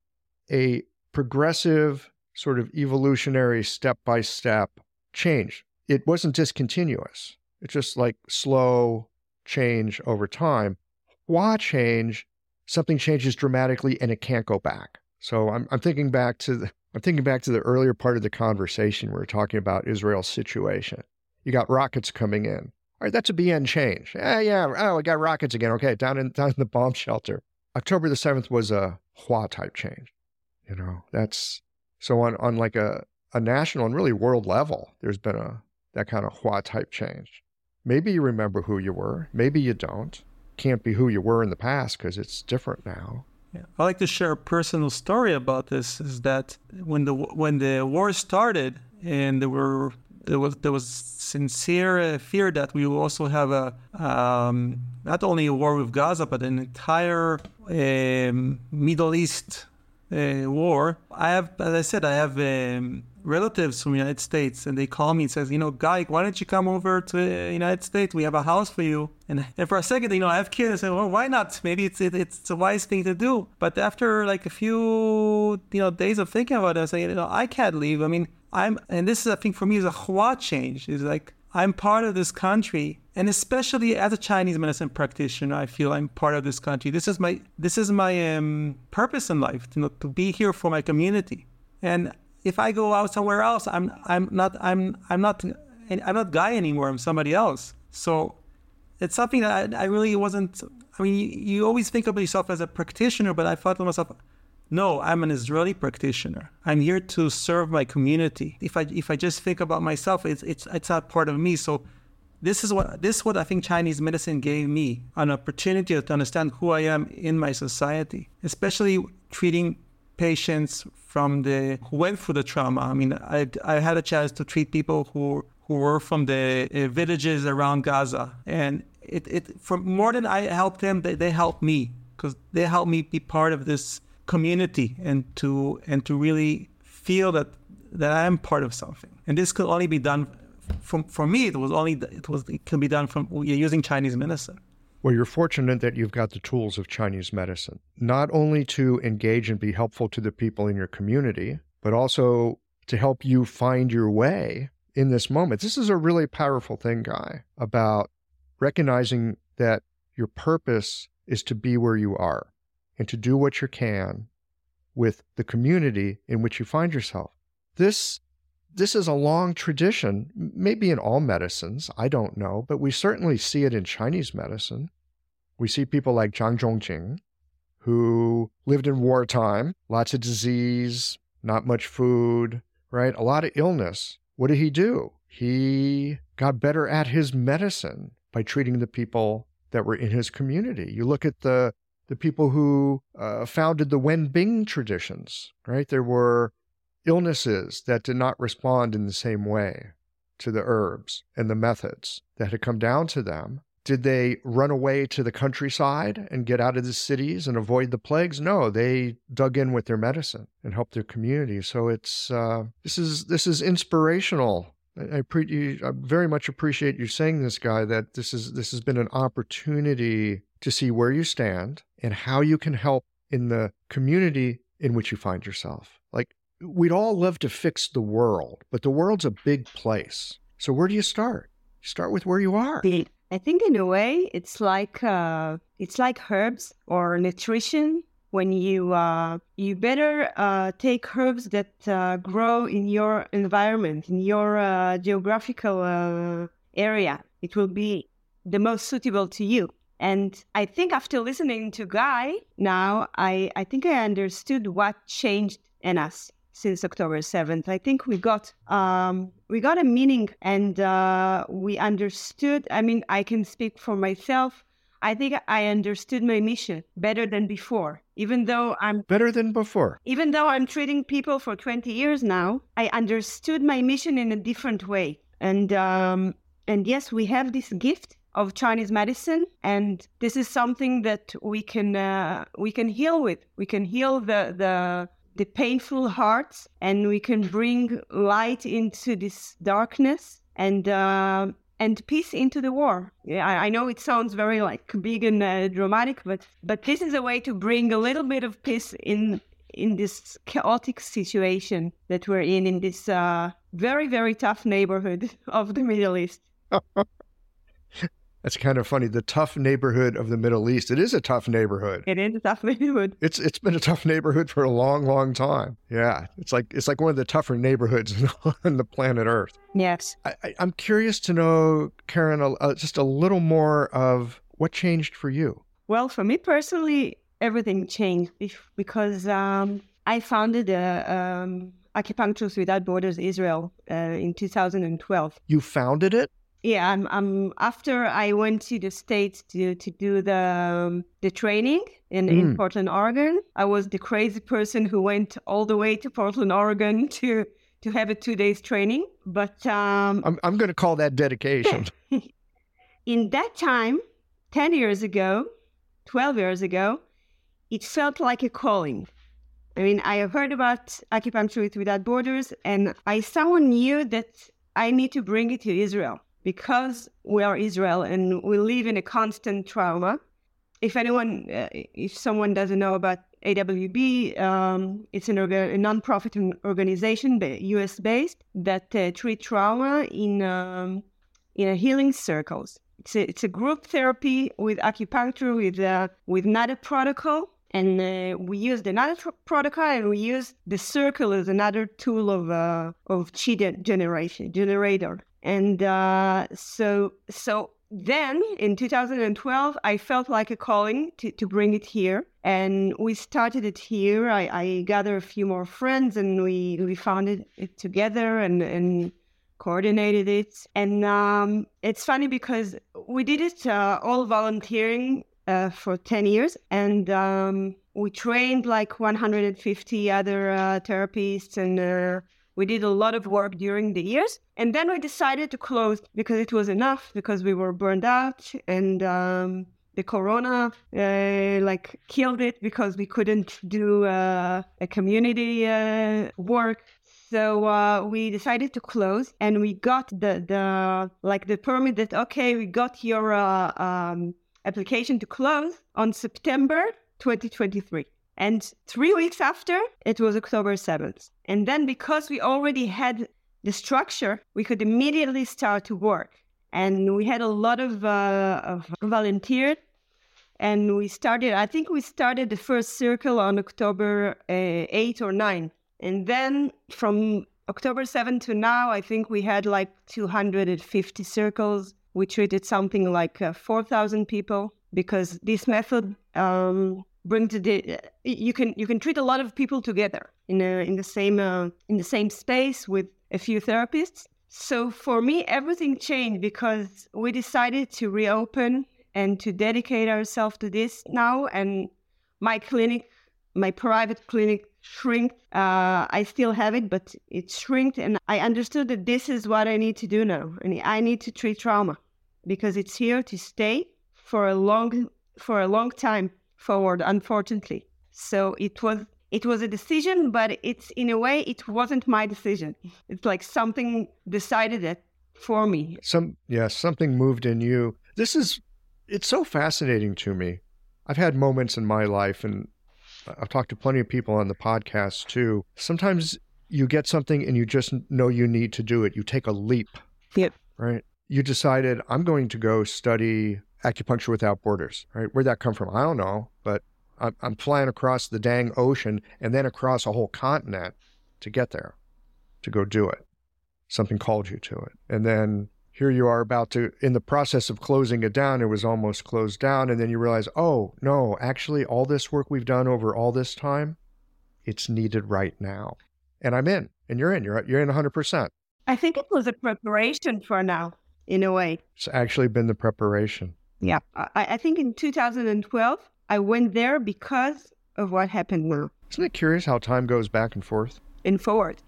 a progressive, sort of evolutionary, step-by-step change. It wasn't discontinuous. It's just like slow change over time. Hua change, something changes dramatically and it can't go back. So I'm, I'm thinking back to the I'm thinking back to the earlier part of the conversation where we were talking about Israel's situation. You got rockets coming in. All right, that's a Bian change. Yeah, yeah. Oh, we got rockets again. Okay, down in down in the bomb shelter. October the seventh was a Hua type change. You know, that's so on on like a, a national and really world level, there's been a that kind of Hua type change. Maybe you remember who you were. Maybe you don't. Can't be who you were in the past because it's different now. Yeah. I like to share a personal story about this. Is that when the when the war started and there were there was there was sincere uh, fear that we will also have a um, not only a war with Gaza but an entire um, Middle East uh, war. I have, as I said, I have. Um, relatives from the United States, and they call me and says, you know, Guy, why don't you come over to the United States? We have a house for you. And, and for a second, you know, I have kids. I say, well, why not? Maybe it's it, it's a wise thing to do. But after like a few, you know, days of thinking about it, I say, you know, I can't leave. I mean, I'm, and this is, I think, for me, is a Hua change. Is like I'm part of this country, and especially as a Chinese medicine practitioner, I feel I'm part of this country. This is my this is my um, purpose in life, you know, to be here for my community. And if I go out somewhere else, I'm I'm not I'm I'm not I'm not Guy anymore. I'm somebody else. So it's something that I, I really wasn't. I mean, you, you always think of yourself as a practitioner, but I thought to myself, no, I'm an Israeli practitioner. I'm here to serve my community. If I if I just think about myself, it's it's it's not part of me. So this is what this is what I think Chinese medicine gave me, an opportunity to understand who I am in my society, especially treating patients from the who went through the trauma. I mean, I I had a chance to treat people who who were from the uh, villages around Gaza, and it it for more than I helped them, they, they helped me because they helped me be part of this community and to and to really feel that that I am part of something. And this could only be done for, for me, it was only, it was, it can be done from using Chinese medicine. Well, you're fortunate that you've got the tools of Chinese medicine, not only to engage and be helpful to the people in your community, but also to help you find your way in this moment. This is a really powerful thing, Guy, about recognizing that your purpose is to be where you are and to do what you can with the community in which you find yourself. This This is a long tradition, maybe in all medicines, I don't know, but we certainly see it in Chinese medicine. We see people like Zhang Zhongjing, who lived in wartime, lots of disease, not much food, right? A lot of illness. What did he do? He got better at his medicine by treating the people that were in his community. You look at the, the people who uh, founded the Wenbing traditions, right? There were illnesses that did not respond in the same way to the herbs and the methods that had come down to them. Did they run away to the countryside and get out of the cities and avoid the plagues? No, they dug in with their medicine and helped their community. So it's uh, this is this is inspirational. I, I, pre- I very much appreciate you saying this, Guy, that this is this has been an opportunity to see where you stand and how you can help in the community in which you find yourself. Like, we'd all love to fix the world, but the world's a big place. So where do you start? You start with where you are. I think in a way it's like uh, it's like herbs or nutrition. When you uh, you better uh, take herbs that uh, grow in your environment, in your uh, geographical uh, area. It will be the most suitable to you. And I think after listening to Guy, now I, I think I understood what changed in us since October seventh. I think we got um, we got a meaning, and uh, we understood. I mean, I can speak for myself. I think I understood my mission better than before. Even though I'm better than before. Even though I'm treating people for twenty years now, I understood my mission in a different way. And um, and yes, we have this gift of Chinese medicine, and this is something that we can uh, we can heal with. We can heal the the the painful hearts, and we can bring light into this darkness, and uh, and peace into the war. Yeah, I, I know it sounds very like big and uh, dramatic, but but this is a way to bring a little bit of peace in in this chaotic situation that we're in in this uh, very very tough neighborhood of the Middle East. That's kind of funny. The tough neighborhood of the Middle East. It is a tough neighborhood. It is a tough neighborhood. It's it's been a tough neighborhood for a long, long time. Yeah, it's like it's like one of the tougher neighborhoods on the planet Earth. Yes. I, I, I'm curious to know, Karen, uh, just a little more of what changed for you. Well, for me personally, everything changed because um, I founded a, um, Acupuncturists Without Borders Israel uh, in two thousand twelve. You founded it? Yeah, I'm, I'm. After I went to the States to, to do the um, the training in, mm. in Portland, Oregon, I was the crazy person who went all the way to Portland, Oregon to to have a two days training. But um, I'm I'm going to call that dedication. In that time, ten years ago, twelve years ago, it felt like a calling. I mean, I heard about Acupuncturists Without Borders, and I someone knew that I need to bring it to Israel. Because we are Israel and we live in a constant trauma. If anyone, uh, if someone doesn't know about A W B, um, it's an orga- a non-profit organization, U S based, that uh, treat trauma in um, in a healing circles. It's a, it's a group therapy with acupuncture, with uh, with Nada protocol, and uh, we use the Nada tr- protocol, and we use the circle as another tool of uh, of chi generation generator. And uh, so so then in two thousand twelve, I felt like a calling to, to bring it here. And we started it here. I, I gathered a few more friends, and we, we founded it together and, and coordinated it. And um, it's funny because we did it uh, all volunteering uh, for ten years. And um, we trained like one hundred fifty other uh, therapists, and uh, we did a lot of work during the years. And then we decided to close because it was enough, because we were burned out, and um, the corona uh, like killed it because we couldn't do uh, a community uh, work. So uh, we decided to close, and we got the, the like the permit that, okay, we got your uh, um, application to close on September twenty twenty-three. And three weeks after, it was October seventh. And then because we already had the structure, we could immediately start to work. And we had a lot of, uh, of volunteers. And we started, I think we started the first circle on October uh, eighth or ninth. And then from October seventh to now, I think we had like two hundred fifty circles. We treated something like uh, four thousand people, because this method um, brings the, you can you can treat a lot of people together in a, in the same uh, in the same space with a few therapists. So for me, everything changed because we decided to reopen and to dedicate ourselves to this now. And my clinic, my private clinic shrink. Uh, I still have it, but it shrinked. And I understood that this is what I need to do now. And I need to treat trauma because it's here to stay for a long, for a long time forward, unfortunately. So it was, it was a decision, but it's in a way, it wasn't my decision. It's like something decided it for me. Some, yeah, something moved in you. This is, it's so fascinating to me. I've had moments in my life, and I've talked to plenty of people on the podcast too. Sometimes you get something and you just know you need to do it. You take a leap. Yep. Right? You decided, I'm going to go study acupuncture without borders. Right? Where'd that come from? I don't know, but I'm, I'm flying across the dang ocean and then across a whole continent to get there, to go do it. Something called you to it. And then here you are about to, in the process of closing it down, it was almost closed down. And then you realize, oh, no, actually, all this work we've done over all this time, it's needed right now. And I'm in, and you're in, you're, you're in one hundred percent. I think it was a preparation for now, in a way. It's actually been the preparation. Yeah. I, I think in two thousand twelve, I went there because of what happened now. Isn't it curious how time goes back and forth? And forward.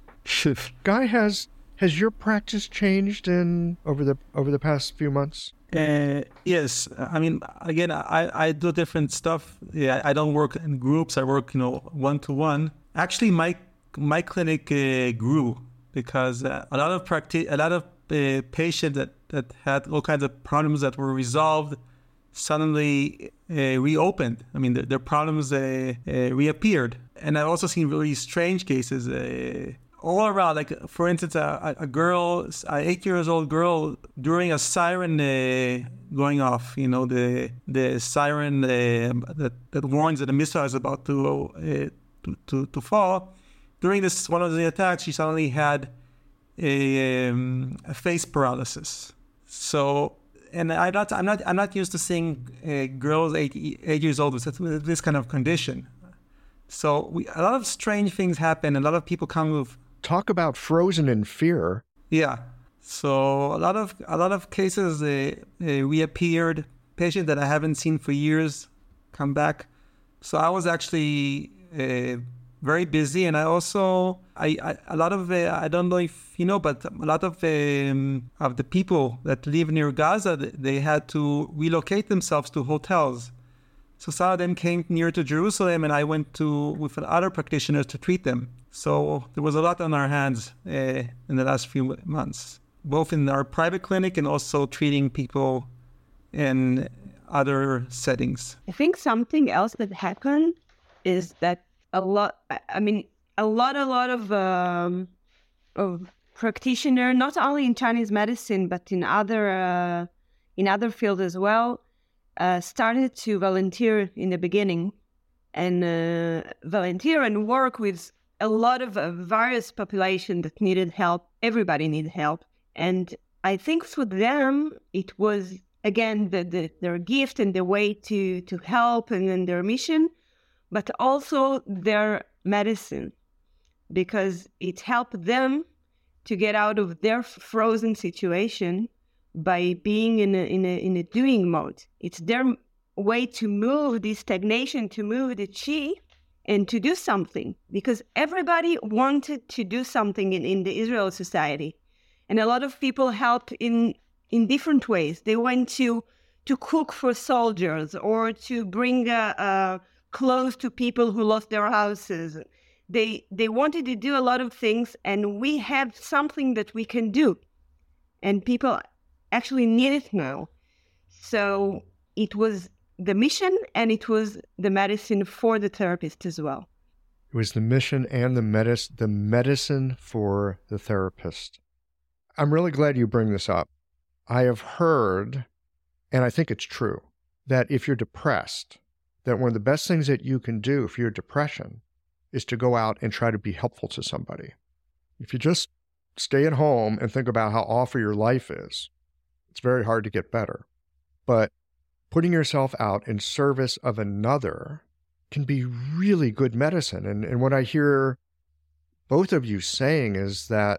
Guy, has has your practice changed in over the over the past few months? Uh, yes, I mean, again, I, I do different stuff. Yeah, I don't work in groups. I work, you know, one to one. Actually, my my clinic uh, grew because uh, a lot of practi- a lot of uh, patients that, that had all kinds of problems that were resolved suddenly uh, reopened. I mean, the, their problems uh, uh, reappeared, and I've also seen really strange cases. Uh, all around, like, for instance, a, a girl, an eight years old girl, during a siren uh, going off, you know, the the siren uh, that, that warns that a missile is about to, uh, to, to to fall. During this one of the attacks, she suddenly had a, um, a face paralysis. So, and I'm not, I'm not, I'm not used to seeing uh, girls eight, eight years old with this kind of condition. So, we, a lot of strange things happen. A lot of people come with. Talk about frozen in fear. Yeah. So a lot of a lot of cases uh, uh, reappeared. Patients that I haven't seen for years come back. So I was actually uh, very busy, and I also I, I a lot of uh, I don't know if you know, but a lot of um, of the people that live near Gaza, they had to relocate themselves to hotels. So some of them came near to Jerusalem, and I went to with other practitioners to treat them. So there was a lot on our hands uh, in the last few months, both in our private clinic and also treating people in other settings. I think something else that happened is that a lot, I mean, a lot, a lot of, um, of practitioners, not only in Chinese medicine, but in other, uh, in other fields as well, uh, started to volunteer in the beginning and uh, volunteer and work with a lot of uh, various population that needed help. Everybody needed help. And I think for them, it was, again, the, the, their gift and the way to, to help and, and their mission, but also their medicine, because it helped them to get out of their frozen situation by being in a, in a, in a doing mode. It's their way to move this stagnation, to move the chi, and to do something, because everybody wanted to do something in, in the Israel society. And a lot of people helped in, in different ways. They went to, to cook for soldiers or to bring uh, uh, clothes to people who lost their houses. they they wanted to do a lot of things, and we have something that we can do, and people actually need it now. So it was the mission, and it was the medicine for the therapist as well. It was the mission and the medicine, the medicine for the therapist. I'm really glad you bring this up. I have heard, and I think it's true, that if you're depressed, that one of the best things that you can do for your depression is to go out and try to be helpful to somebody. If you just stay at home and think about how awful your life is, it's very hard to get better. But putting yourself out in service of another can be really good medicine. And, and what I hear both of you saying is that,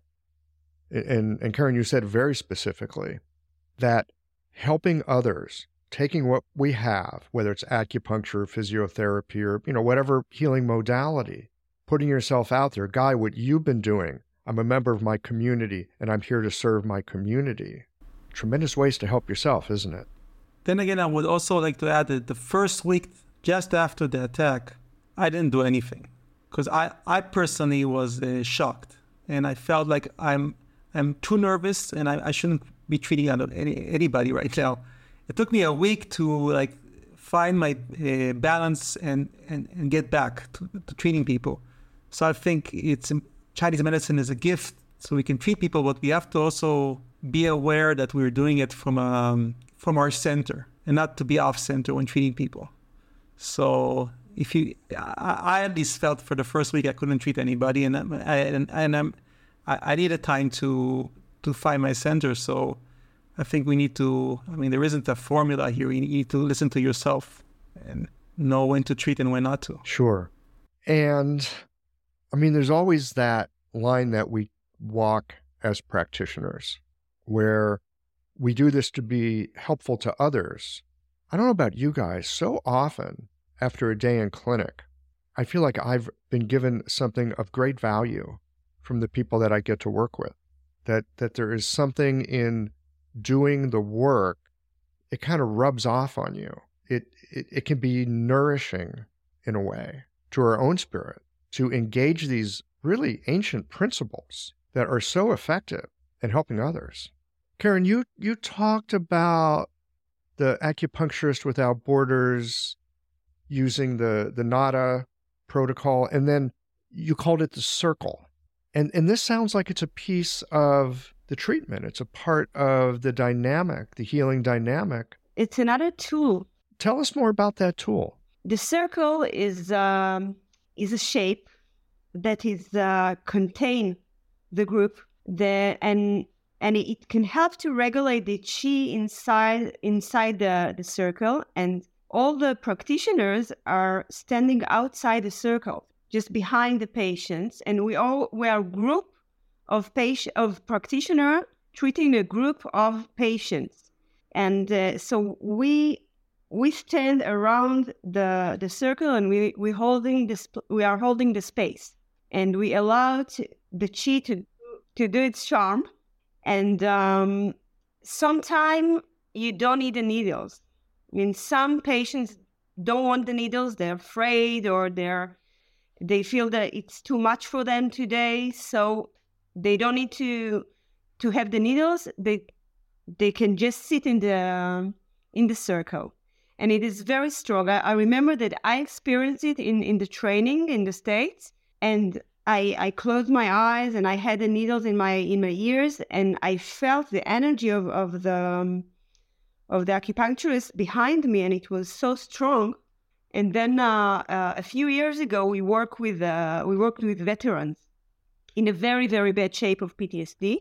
and, and Karen, you said very specifically, that helping others, taking what we have, whether it's acupuncture, physiotherapy, or, you know, whatever healing modality, putting yourself out there. Guy, what you've been doing, I'm a member of my community, and I'm here to serve my community. Tremendous ways to help yourself, isn't it? Then again, I would also like to add that the first week, just after the attack, I didn't do anything because I, I personally was uh, shocked, and I felt like I'm I'm too nervous, and I, I shouldn't be treating any, anybody right now. It took me a week to like find my uh, balance and, and, and get back to, to treating people. So I think it's Chinese medicine is a gift, so we can treat people, but we have to also be aware that we're doing it from um, from our center and not to be off center when treating people. So if you, I, I at least felt for the first week I couldn't treat anybody, and I, and, and I'm, I, I needed time to to find my center. So I think we need to, I mean, there isn't a formula here. You need to listen to yourself and know when to treat and when not to. Sure. And I mean, there's always that line that we walk as practitioners where we do this to be helpful to others. I don't know about you guys. So often after a day in clinic, I feel like I've been given something of great value from the people that I get to work with, that, that there is something in doing the work, it kind of rubs off on you. It, it it can be nourishing in a way to our own spirit to engage these really ancient principles that are so effective in helping others. Karen, you, you talked about the Acupuncturist Without Borders using the, the NADA protocol, and then you called it the circle. And, and this sounds like it's a piece of the treatment. It's a part of the dynamic, the healing dynamic. It's another tool. Tell us more about that tool. The circle is um, is a shape that is uh, contain the group, the and and it can help to regulate the qi inside inside the, the circle. And all the practitioners are standing outside the circle, just behind the patients, and we all we are a group of patient of practitioner treating a group of patients, and uh, so we we stand around the the circle, and we we holding this we are holding the space, and we allow to, the qi to to do its charm, and um, sometimes you don't need the needles. I mean, some patients don't want the needles; they're afraid, or they're they feel that it's too much for them today, so they don't need to to have the needles. They they can just sit in the in the circle, and it is very strong. I, I remember that I experienced it in, in the training in the States, and I I closed my eyes and I had the needles in my in my ears, and I felt the energy of of the um, of the acupuncturist behind me, and it was so strong. And then uh, uh, a few years ago, we worked with uh, we worked with veterans in a very, very bad shape of P T S D.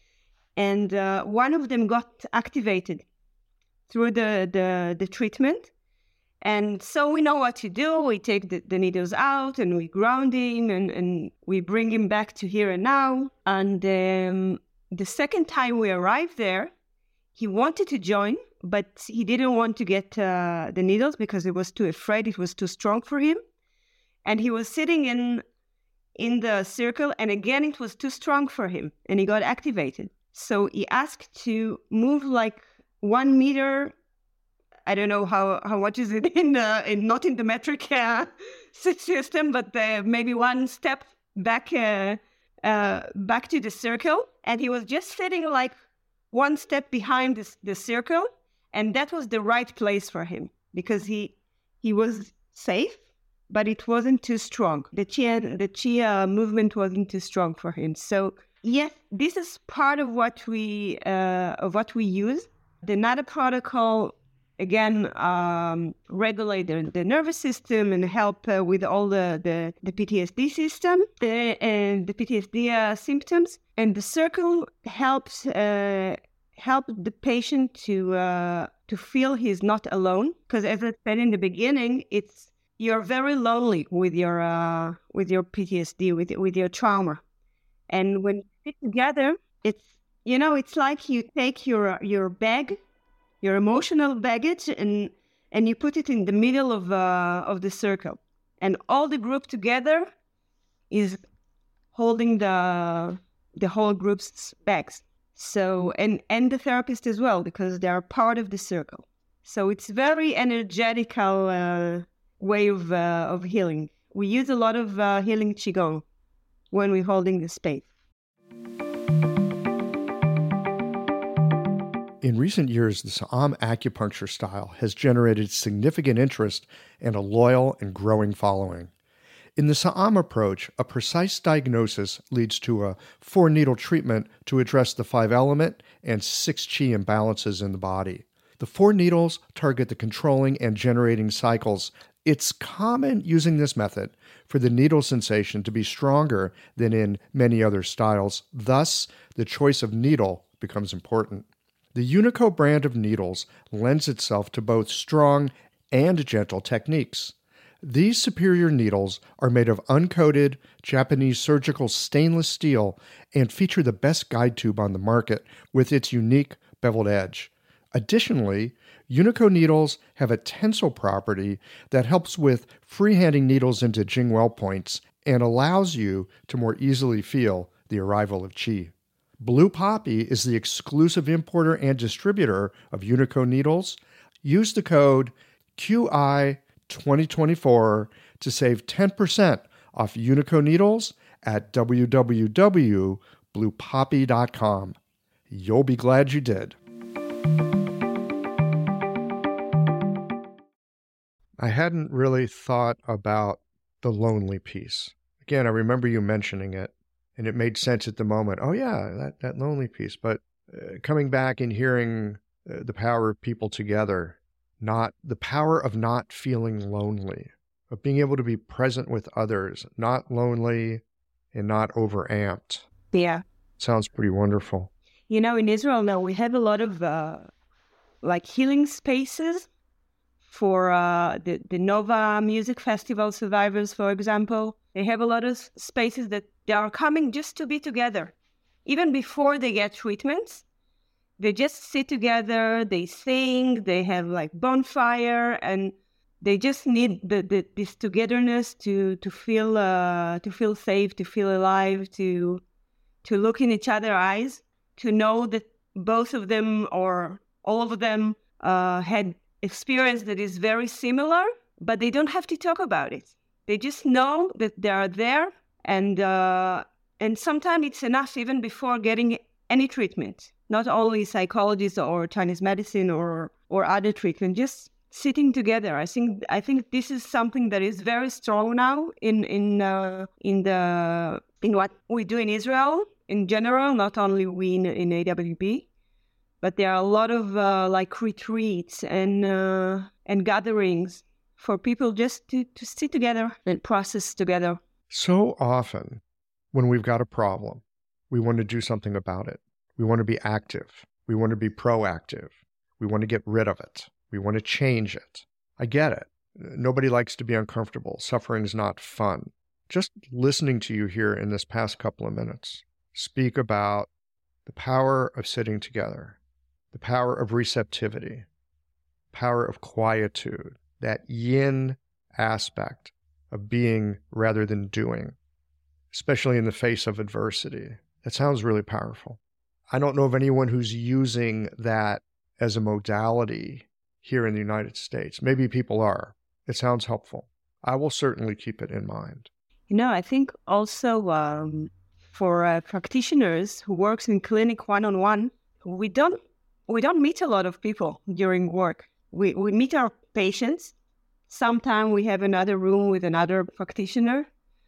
And uh, one of them got activated through the, the, the treatment. And so we know what to do. We take the, the needles out and we ground him, and, and we bring him back to here and now. And um, the second time we arrived there, he wanted to join, but he didn't want to get uh, the needles because he was too afraid. It was too strong for him. And he was sitting in in the circle, and again, it was too strong for him, and he got activated. So he asked to move like one meter I don't know how, how much is it in, uh, in not in the metric uh, system, but uh, maybe one step back uh, uh, back to the circle. And he was just sitting like one step behind this, the circle. And that was the right place for him because he he was safe, but it wasn't too strong. The Chia, the Chia movement wasn't too strong for him. So yes, this is part of what we uh, of what we use. The NADA protocol, again, um, regulate the, the nervous system and help uh, with all the, the, the P T S D system the, and the P T S D uh, symptoms. And the circle helps uh, help the patient to uh, to feel he's not alone. Because as I said in the beginning, it's you're very lonely with your uh, with your P T S D, with with your trauma. And when you sit together, it's you know, it's like you take your your bag, your emotional baggage, and and you put it in the middle of uh, of the circle, and all the group together is holding the the whole group's bags. So and and the therapist as well, because they are part of the circle. So it's very energetical uh, way of uh, of healing. We use a lot of uh, healing qigong when we're holding the space. In recent years, the Sa'am acupuncture style has generated significant interest and a loyal and growing following. In the Sa'am approach, a precise diagnosis leads to a four-needle treatment to address the five-element and six qi imbalances in the body. The four needles target the controlling and generating cycles. It's common using this method for the needle sensation to be stronger than in many other styles. Thus, the choice of needle becomes important. The Unico brand of needles lends itself to both strong and gentle techniques. These superior needles are made of uncoated Japanese surgical stainless steel and feature the best guide tube on the market with its unique beveled edge. Additionally, Unico needles have a tensile property that helps with freehanding needles into Jingwell points and allows you to more easily feel the arrival of qi. Blue Poppy is the exclusive importer and distributor of Unico needles. Use the code Q I twenty twenty-four to save ten percent off Unico needles at w w w dot blue poppy dot com. You'll be glad you did. I hadn't really thought about the lonely piece. Again, I remember you mentioning it. And it made sense at the moment. Oh, yeah, that, that lonely piece. But uh, coming back and hearing uh, the power of people together, not the power of not feeling lonely, of being able to be present with others, not lonely and not overamped. Yeah. Sounds pretty wonderful. You know, in Israel now, we have a lot of uh, like healing spaces for uh, the, the Nova Music Festival survivors, for example. They have a lot of spaces that they are coming just to be together. Even before they get treatments, they just sit together, they sing, they have like bonfire, and they just need the, the this togetherness to to feel uh, to feel safe, to feel alive, to to look in each other's eyes, to know that both of them or all of them uh, had experience that is very similar, but they don't have to talk about it. They just know that they are there, and uh, and sometimes it's enough even before getting any treatment, not only psychologists or Chinese medicine or or other treatment, just sitting together. I think I think this is something that is very strong now in in uh, in the in what we do in Israel in general, not only we in, in A W B, but there are a lot of uh, like retreats and uh, and gatherings for people just to, to sit together and process together. So often, when we've got a problem, we want to do something about it. We want to be active. We want to be proactive. We want to get rid of it. We want to change it. I get it. Nobody likes to be uncomfortable. Suffering's not fun. Just listening to you here in this past couple of minutes speak about the power of sitting together, the power of receptivity, power of quietude, that yin aspect of being rather than doing, especially in the face of adversity. That sounds really powerful. I don't know of anyone who's using that as a modality here in the United States. Maybe people are. It sounds helpful. I will certainly keep it in mind. You know, I think also um, for uh, practitioners who works in clinic one-on-one, we don't we don't meet a lot of people during work. We we meet our patients. Sometimes we have another room with another practitioner,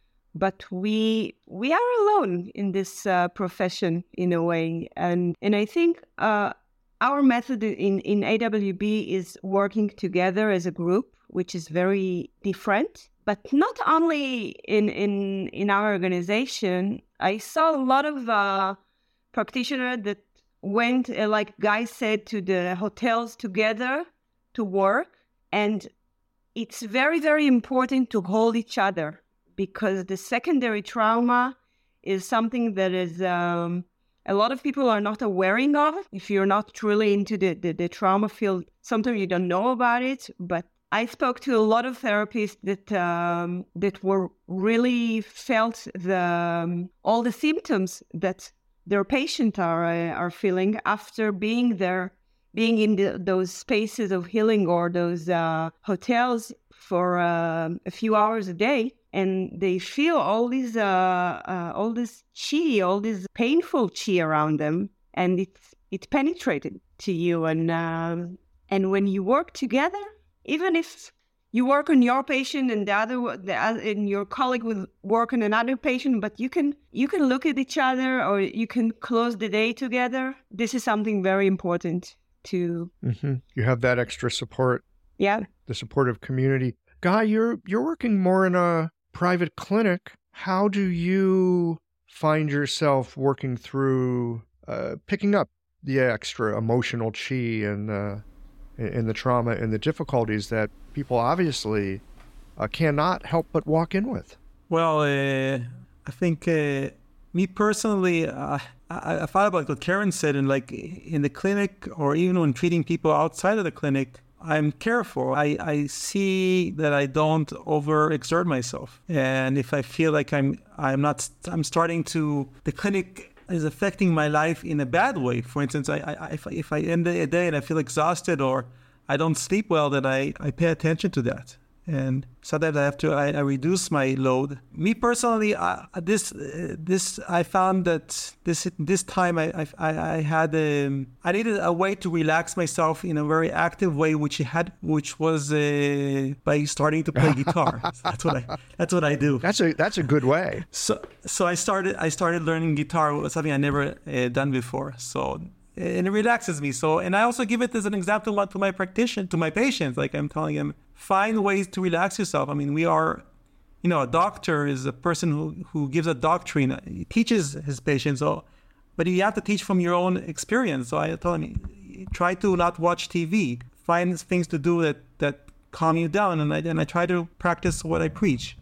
but we we are alone in this uh, profession in a way. And and I think uh, our method in, in A W B is working together as a group, which is very different. But not only in, in, in our organization, I saw a lot of uh, practitioners that went, uh, like Guy said, to the hotels together to work. And it's very, very important to hold each other, because the secondary trauma is something that is um, a lot of people are not aware of. If you're not truly into the, the, the trauma field, sometimes you don't know about it. But I spoke to a lot of therapists that um, that were really felt the um, all the symptoms that their patients are uh, are feeling after being there, being in the, those spaces of healing or those uh, hotels for uh, a few hours a day, and they feel all these uh, uh, all this chi, all this painful chi around them, and it's it penetrated to you, and um, and when you work together. Even if you work on your patient and the other, the other, and your colleague will work on another patient, but you can you can look at each other or you can close the day together. This is something very important to. Mm-hmm. You have that extra support. Yeah. The supportive community. Guy, you're you're working more in a private clinic. How do you find yourself working through uh, picking up the extra emotional chi and uh, and the trauma and the difficulties that people obviously uh, cannot help but walk in with? Well, uh, I think uh, me personally, uh, I, I thought about what Karen said, and like in the clinic or even when treating people outside of the clinic, I'm careful. I, I see that I don't overexert myself. And if I feel like I'm I'm not, I'm starting to, the clinic is affecting my life in a bad way. For instance, I, I if, if I end a day and I feel exhausted or I don't sleep well, then I, I pay attention to that. And sometimes I have to, I, I reduce my load. Me personally, I, this, uh, this, I found that this, this time I, I, I had, um, I needed a way to relax myself in a very active way, which had, which was uh, by starting to play guitar. That's what I, that's what I do. That's a, that's a good way. So, so I started, I started learning guitar, something I never uh, done before. So, and it relaxes me. So, and I also give it as an example to my practitioner, to my patients. Like I'm telling them, find ways to relax yourself. I mean, we are, you know, a doctor is a person who, who gives a doctrine, he teaches his patients. So, but you have to teach from your own experience. So I tell them, try to not watch T V. Find things to do that, that calm you down. And I, and I try to practice what I preach.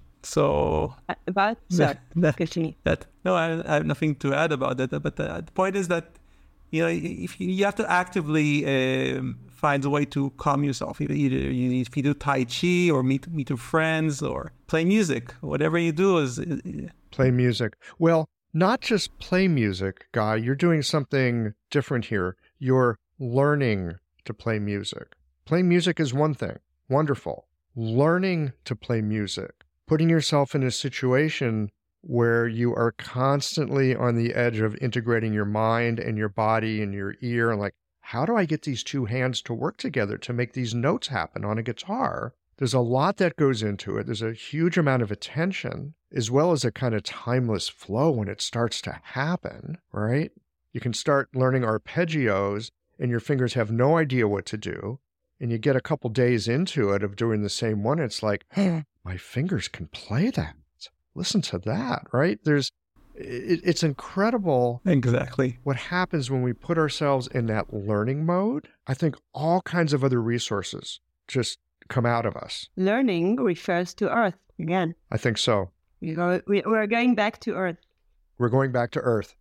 So about that, that, that, that no, I, I have nothing to add about that. But the, the point is that, you know, if you, you have to actively um, find a way to calm yourself. Either you, if you do Tai Chi or meet meet your friends or play music, whatever you do is... Play music. Well, not just play music, Guy. You're doing something different here. You're learning to play music. Playing music is one thing. Wonderful. Learning to play music. Putting yourself in a situation where you are constantly on the edge of integrating your mind and your body and your ear and like, how do I get these two hands to work together to make these notes happen on a guitar? There's a lot that goes into it. There's a huge amount of attention, as well as a kind of timeless flow when it starts to happen, right? You can start learning arpeggios and your fingers have no idea what to do. And you get a couple days into it of doing the same one. It's like, my fingers can play that. Listen to that, right? There's, it, it's incredible. Exactly. What happens when we put ourselves in that learning mode. I think all kinds of other resources just come out of us. Learning refers to Earth again. I think so. We go, we, we're going back to Earth. We're going back to Earth.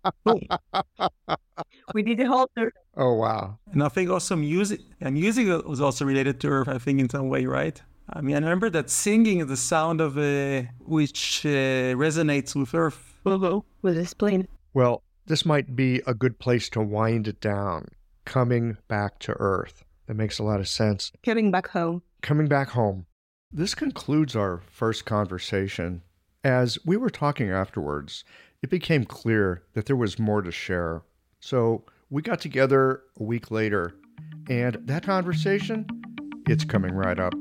We did the whole Earth. Oh, wow. And I think also music, and music was also related to Earth, I think, in some way, right? I mean, I remember that singing is the sound of uh, which uh, resonates with Earth. We'll explain. Well, this might be a good place to wind it down. Coming back to Earth. That makes a lot of sense. Coming back home. Coming back home. This concludes our first conversation. As we were talking afterwards, it became clear that there was more to share. So we got together a week later, and that conversation, it's coming right up.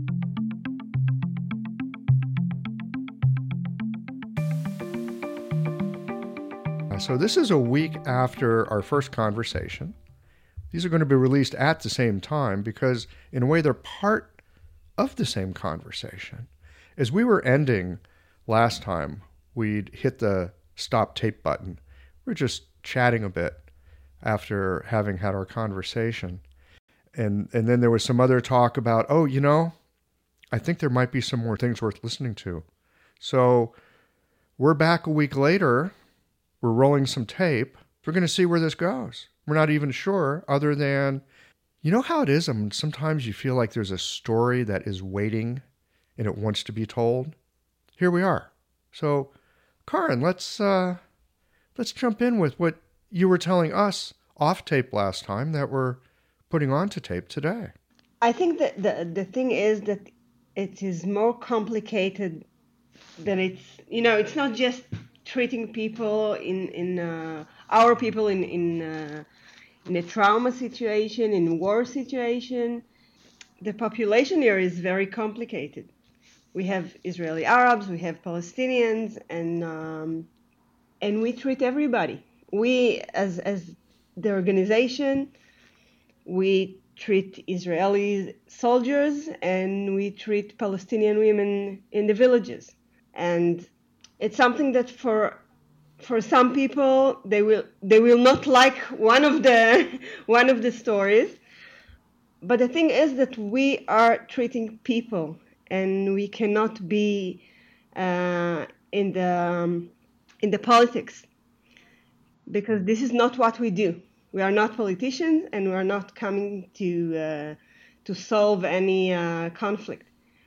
So this is a week after our first conversation. These are going to be released at the same time because, in a way, they're part of the same conversation. As we were ending last time, we'd hit the stop tape button. We were just chatting a bit after having had our conversation. And and then there was some other talk about, oh, you know, I think there might be some more things worth listening to. So we're back a week later. We're rolling some tape. We're going to see where this goes. We're not even sure, other than, you know how it is? I mean, sometimes you feel like there's a story that is waiting and it wants to be told. Here we are. So, Karin, let's uh, let's jump in with what you were telling us off tape last time that we're putting onto tape today. I think that the the thing is that it is more complicated than it's, you know, it's not just treating people in in uh, our people in in uh, in a trauma situation, in war situation. The population here is very complicated. We have Israeli Arabs, we have Palestinians, and um, and we treat everybody. We as as the organization, we treat Israeli soldiers and we treat Palestinian women in the villages, and it's something that for for some people they will they will not like one of the one of the stories, but the thing is that we are treating people, and we cannot be uh, in the um, in the politics, because this is not what we do. We are not politicians, and we are not coming to uh, to solve any uh, conflict.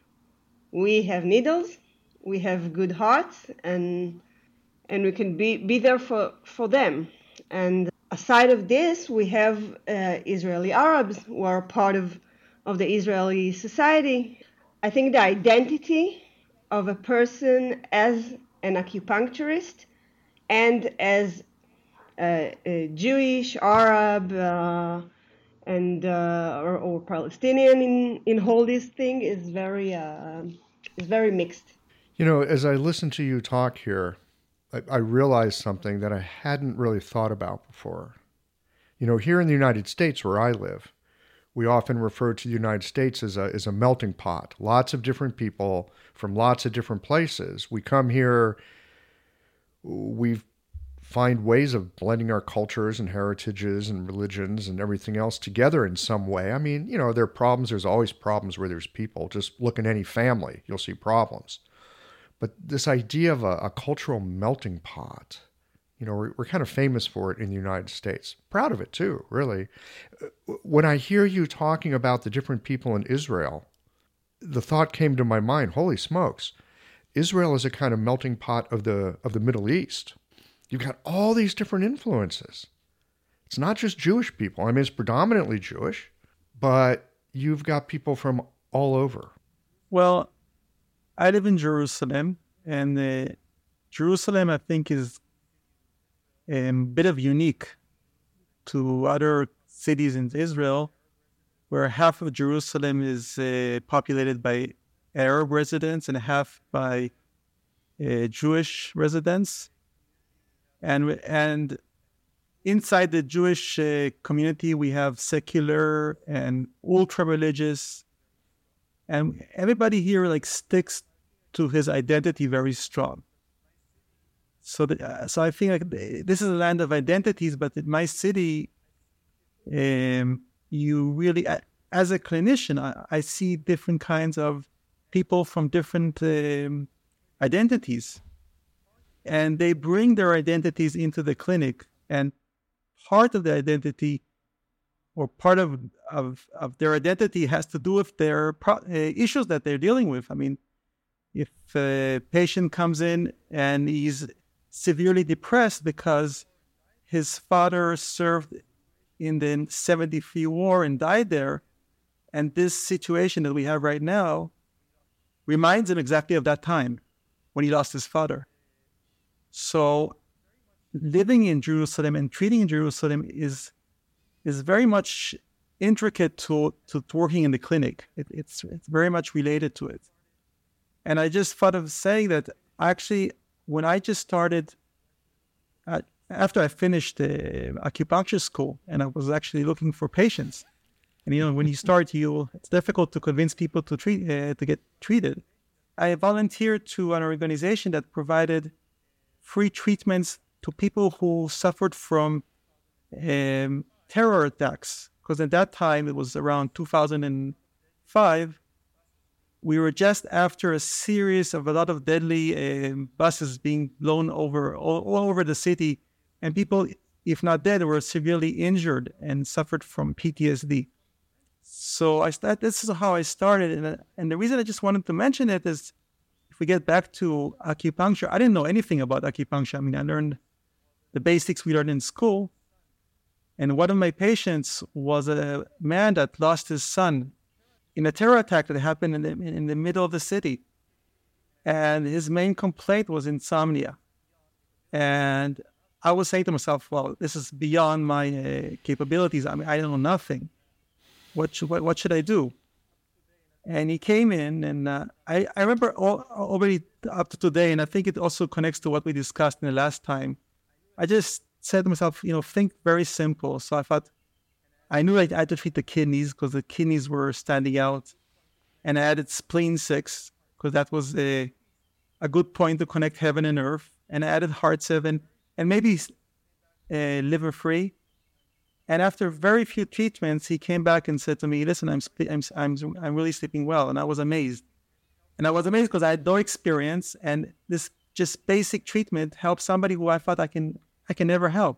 We have needles. We have good hearts, and and we can be, be there for, for them. And aside of this, we have uh, Israeli Arabs who are part of, of the Israeli society. I think the identity of a person as an acupuncturist and as a, a Jewish, Arab, uh, and uh, or, or Palestinian in, in whole this thing is very uh, is very mixed. You know, as I listen to you talk here, I, I realized something that I hadn't really thought about before. You know, here in the United States where I live, we often refer to the United States as a, as a melting pot. Lots of different people from lots of different places. We come here, we find ways of blending our cultures and heritages and religions and everything else together in some way. I mean, you know, there are problems. There's always problems where there's people. Just look in any family, you'll see problems. But this idea of a, a cultural melting pot, you know, we're, we're kind of famous for it in the United States. Proud of it too, really. When I hear you talking about the different people in Israel, the thought came to my mind, holy smokes, Israel is a kind of melting pot of the of the Middle East. You've got all these different influences. It's not just Jewish people. I mean, it's predominantly Jewish, but you've got people from all over. Well, I live in Jerusalem, and uh, Jerusalem, I think, is a bit of unique to other cities in Israel, where half of Jerusalem is uh, populated by Arab residents and half by uh, Jewish residents. And and inside the Jewish uh, community, we have secular and ultra-religious. And everybody here like sticks to his identity very strong. So, that, uh, so I think like this is a land of identities. But in my city, um, you really, uh, as a clinician, I, I see different kinds of people from different um, identities, and they bring their identities into the clinic. And part of the identity, or part of, of, of their identity has to do with their pro- uh, issues that they're dealing with. I mean, if a patient comes in and he's severely depressed because his father served in the seventy-three war and died there, And this situation that we have right now reminds him exactly of that time when he lost his father. So living in Jerusalem and treating in Jerusalem is is very much intricate to, to working in the clinic. It, it's, it's very much related to it. And I just thought of saying that actually, when I just started, uh, after I finished the acupuncture school, and I was actually looking for patients, and you know, when you start, you it's difficult to convince people to treat uh, to get treated. I volunteered to an organization that provided free treatments to people who suffered from um, terror attacks. Because at that time, it was around two thousand five, we were just after a series of a lot of deadly uh, buses being blown over all, all over the city, and people, if not dead, were severely injured and suffered from P T S D. So I start, this is how I started, and, and the reason I just wanted to mention it is, if we get back to acupuncture, I didn't know anything about acupuncture. I mean, I learned the basics we learned in school, and one of my patients was a man that lost his son in a terror attack that happened in the, in the middle of the city. And his main complaint was insomnia. And I was saying to myself, well, this is beyond my uh, capabilities. I mean, I don't know nothing. What should, what, what should I do? And he came in, and uh, I, I remember all, already up to today, and I think it also connects to what we discussed in the last time. I just said to myself, you know, think very simple. So I thought, I knew I had to treat the kidneys because the kidneys were standing out. And I added spleen six because that was a, a good point to connect heaven and earth. And I added heart seven and maybe uh, liver free. And after very few treatments, he came back and said to me, listen, I'm, I'm, I'm, I'm really sleeping well. And I was amazed. And I was amazed because I had no experience. And this just basic treatment helped somebody who I thought I can I can never help.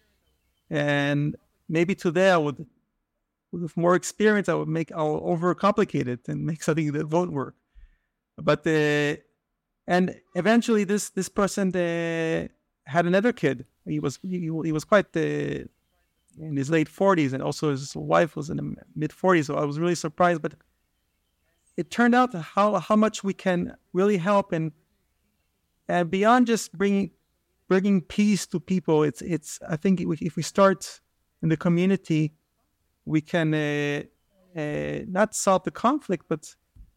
And maybe today I would, with more experience, I would make, I'll overcomplicate it and make something that won't work. But, uh, and eventually this, this person uh, had another kid. He was, he, he was quite uh, in his late forties, and also his wife was in the mid forties. So I was really surprised, but it turned out how, how much we can really help. And, and beyond just bringing, bringing peace to people, it's it's. I think if we start in the community, we can uh, uh, not solve the conflict, but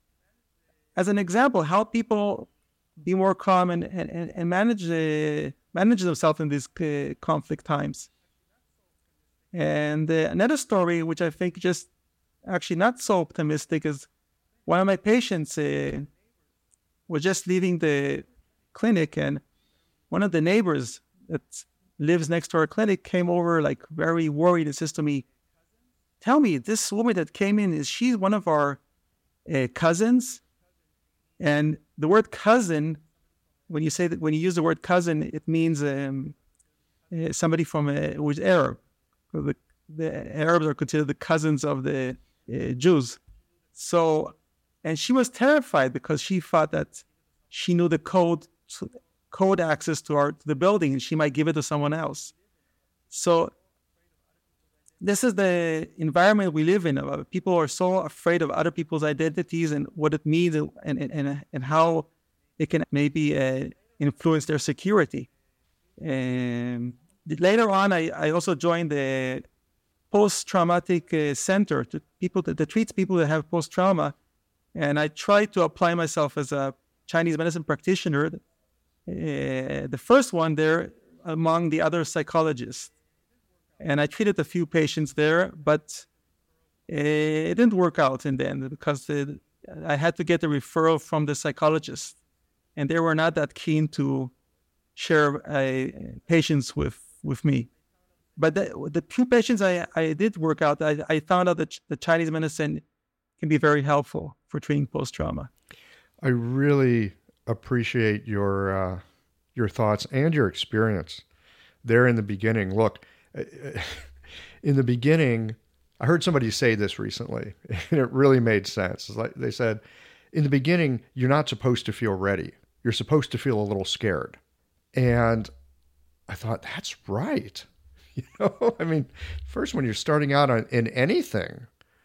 as an example, help people be more calm and and, and manage uh, manage themselves in these uh, conflict times. And uh, another story, which I think just actually not so optimistic, is one of my patients uh, was just leaving the clinic, and one of the neighbors that lives next to our clinic came over, like very worried, and says to me, tell me, this woman that came in, is she one of our uh, cousins? And the word cousin, when you say that, when you use the word cousin, it means um, uh, somebody from uh, who is Arab. The, the Arabs are considered the cousins of the uh, Jews. So, and she was terrified because she thought that she knew the code to, code access to our to the building, and she might give it to someone else. So this is the environment we live in. People are so afraid of other people's identities and what it means, and and and how it can maybe uh, influence their security. And later on, I, I also joined the post-traumatic uh, center to people that, that treats people that have post-trauma, and I tried to apply myself as a Chinese medicine practitioner. Uh, the first one there among the other psychologists. And I treated a few patients there, but it didn't work out in the end because it, I had to get a referral from the psychologist, and they were not that keen to share uh, patients with, with me. But the, the few patients I, I did work out, I, I found out that the Chinese medicine can be very helpful for treating post-trauma. I really appreciate your uh, your thoughts and your experience there in the beginning. Look, in the beginning, I heard somebody say this recently, and it really made sense. It's like they said, in the beginning, you're not supposed to feel ready. You're supposed to feel a little scared. And I thought, that's right. You know, I mean, first, when you're starting out on, in anything,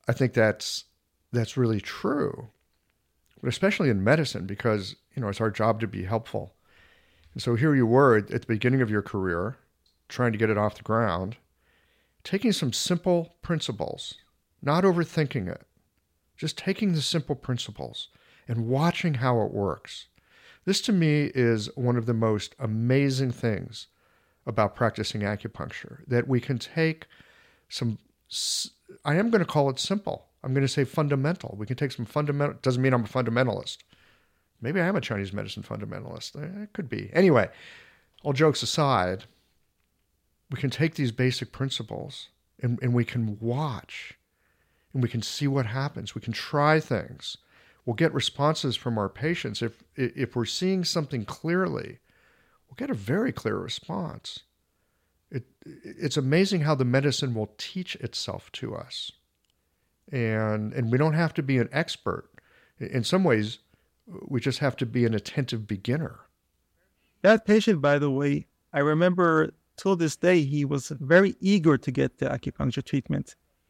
I think that's that's really true, but especially in medicine, because, you know, it's our job to be helpful. And so here you were at, at the beginning of your career, trying to get it off the ground, taking some simple principles, not overthinking it, just taking the simple principles and watching how it works. This to me is one of the most amazing things about practicing acupuncture, that we can take some, I am going to call it simple. I'm going to say fundamental. We can take some fundamental, doesn't mean I'm a fundamentalist. Maybe I am a Chinese medicine fundamentalist. It could be. Anyway, all jokes aside, we can take these basic principles and, and we can watch and we can see what happens. We can try things. We'll get responses from our patients. If, if we're seeing something clearly, we'll get a very clear response. It, it's amazing how the medicine will teach itself to us. And, and we don't have to be an expert. In some ways, we just have to be an attentive beginner. That patient, by the way, I remember till this day, he was very eager to get the acupuncture treatment.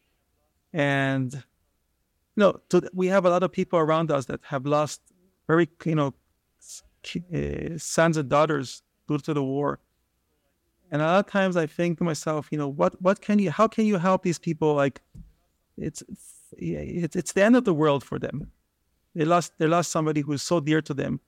And, you know, so we have a lot of people around us that have lost very, you know, uh, sons and daughters due to the war. And a lot of times I think to myself, you know, what, what can you, how can you help these people? Like, it's, it's, it's the end of the world for them. They lost, they lost somebody who is so dear to them,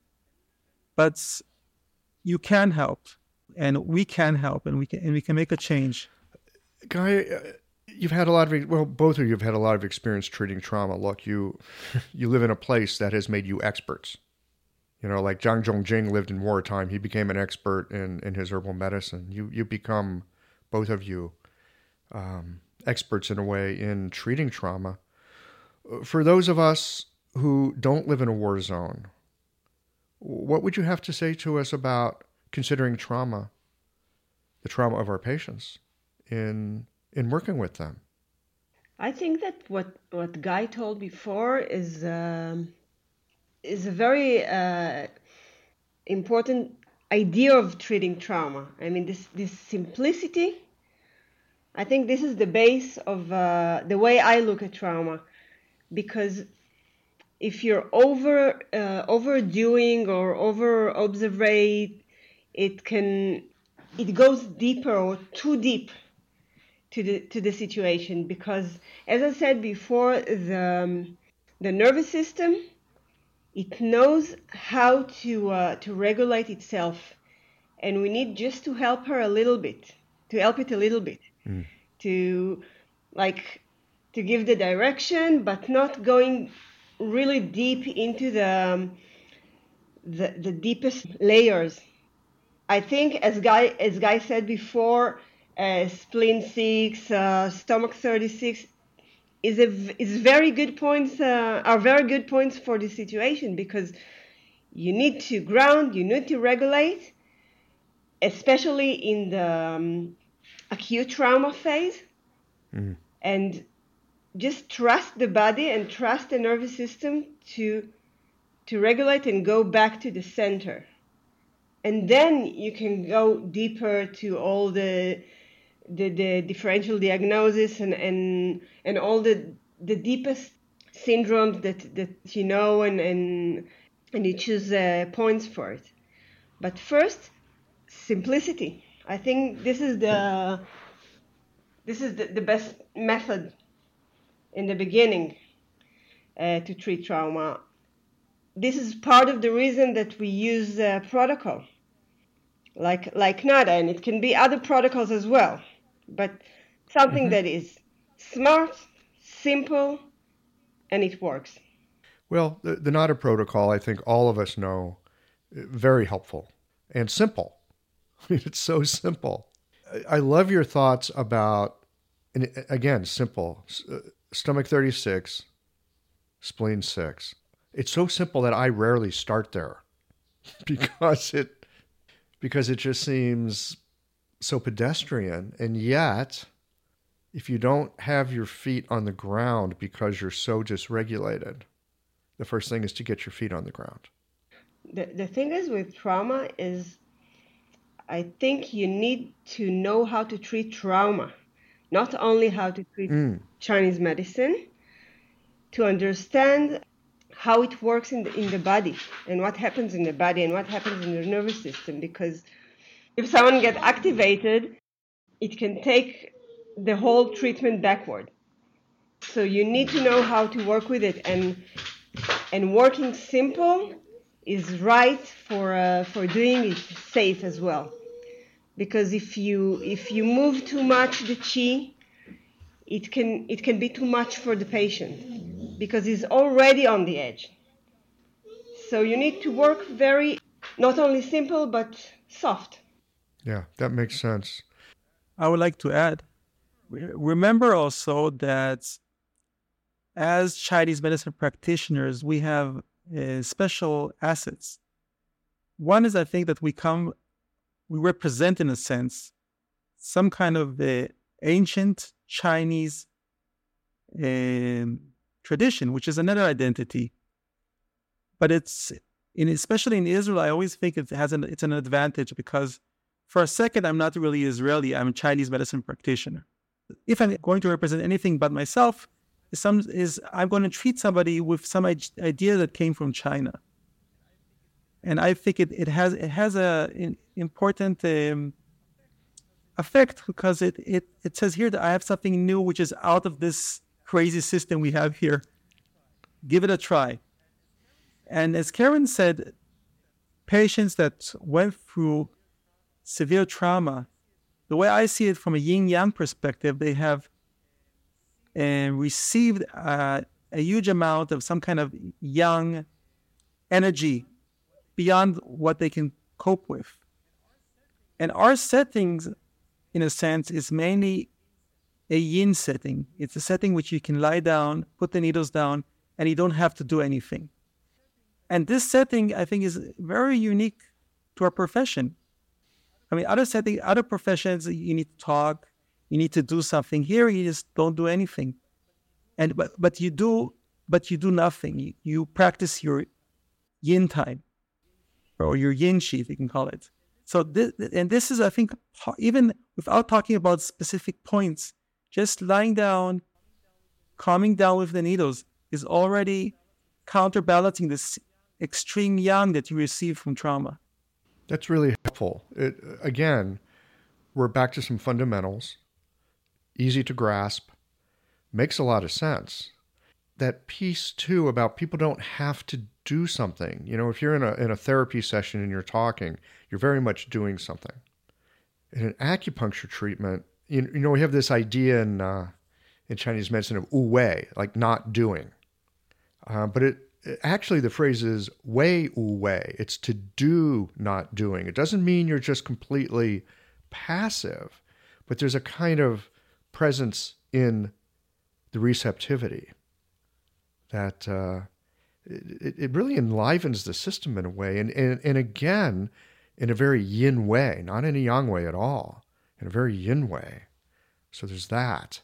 but you can help, and we can help, and we can, and we can make a change. Guy, you've had a lot of, well, both of you have had a lot of experience treating trauma. Look, you, you live in a place that has made you experts. You know, like Zhang Zhongjing lived in wartime. He became an expert in, in his herbal medicine. You, you become, both of you, um, experts in a way in treating trauma. For those of us who don't live in a war zone, what would you have to say to us about considering trauma, the trauma of our patients, in in working with them? I think that what, what Guy told before is um, is a very uh, important idea of treating trauma. I mean, this this simplicity. I think this is the base of uh, the way I look at trauma, because if you're over uh, overdoing or over observate, it can it goes deeper or too deep to the to the situation. Because, as I said before, the um, the nervous system, it knows how to uh, to regulate itself, and we need just to help her a little bit, to help it a little bit, mm. to like to give the direction, but not going really deep into the, um, the the deepest layers. I think, as Guy as Guy said before, uh, spleen six, uh, stomach thirty-six is a is very good points. Uh, are very good points for the situation, because you need to ground, you need to regulate, especially in the um, acute trauma phase, mm. and just trust the body and trust the nervous system to to regulate and go back to the center. And then you can go deeper to all the the, the differential diagnosis and, and and all the the deepest syndromes that, that you know, and, and and you choose uh, points for it. But first, simplicity. I think this is the this is the, the best method in the beginning uh, to treat trauma. This is part of the reason that we use uh, protocol like like NADA, and it can be other protocols as well, but something mm-hmm. that is smart, simple, and it works. Well, the, the NADA protocol, I think all of us know, very helpful and simple. It's so simple. I love your thoughts about, and again, simple. Stomach thirty-six, spleen six. It's so simple that I rarely start there because it because it just seems so pedestrian. And yet, if you don't have your feet on the ground because you're so dysregulated, the first thing is to get your feet on the ground. The the thing is with trauma is, I think you need to know how to treat trauma, not only how to treat mm. Chinese medicine, to understand how it works in the, in the body and what happens in the body and what happens in the nervous system. Because if someone gets activated, it can take the whole treatment backward. So you need to know how to work with it, and and working simple is right for uh, for doing it safe as well. Because if you if you move too much the chi, it can it can be too much for the patient because he's already on the edge. So you need to work very not only simple but soft. Yeah, that makes sense. I would like to add, remember also that as Chinese medicine practitioners, we have uh, special assets. One is, I think, that we come, we represent, in a sense, some kind of uh, ancient Chinese uh, tradition, which is another identity. But it's, in, especially in Israel, I always think it has an, it's an advantage because for a second, I'm not really Israeli. I'm a Chinese medicine practitioner. If I'm going to represent anything but myself, is, some, is I'm going to treat somebody with some idea that came from China. And I think it, it has it has a an important um, effect because it, it, it says here that I have something new which is out of this crazy system we have here. Give it a try. And as Karen said, patients that went through severe trauma, the way I see it from a yin-yang perspective, they have uh, received uh, a huge amount of some kind of yang energy beyond what they can cope with. And our settings, in a sense, is mainly a yin setting. It's a setting which you can lie down, put the needles down, and you don't have to do anything. And this setting, I think, is very unique to our profession. I mean, other setting, other professions, you need to talk, you need to do something. Here, you just don't do anything, and but but you do, but you do nothing. You, you practice your yin time, or your yin chi, if you can call it. So this, and this is, I think, even without talking about specific points, just lying down, calming down with the needles is already counterbalancing this extreme yang that you receive from trauma. That's really helpful. It, again, we're back to some fundamentals, easy to grasp, makes a lot of sense. That piece, too, about people don't have to do something. You know, if you're in a in a therapy session and you're talking, you're very much doing something. In an acupuncture treatment, you, you know, we have this idea in, uh, in Chinese medicine of wu wei, like not doing. Uh, but it actually, the phrase is wei wu wei. It's to do, not doing. It doesn't mean you're just completely passive, but there's a kind of presence in the receptivity that uh, it, it really enlivens the system in a way. And, and, and again, in a very yin way, not in a yang way at all, in a very yin way. So there's that.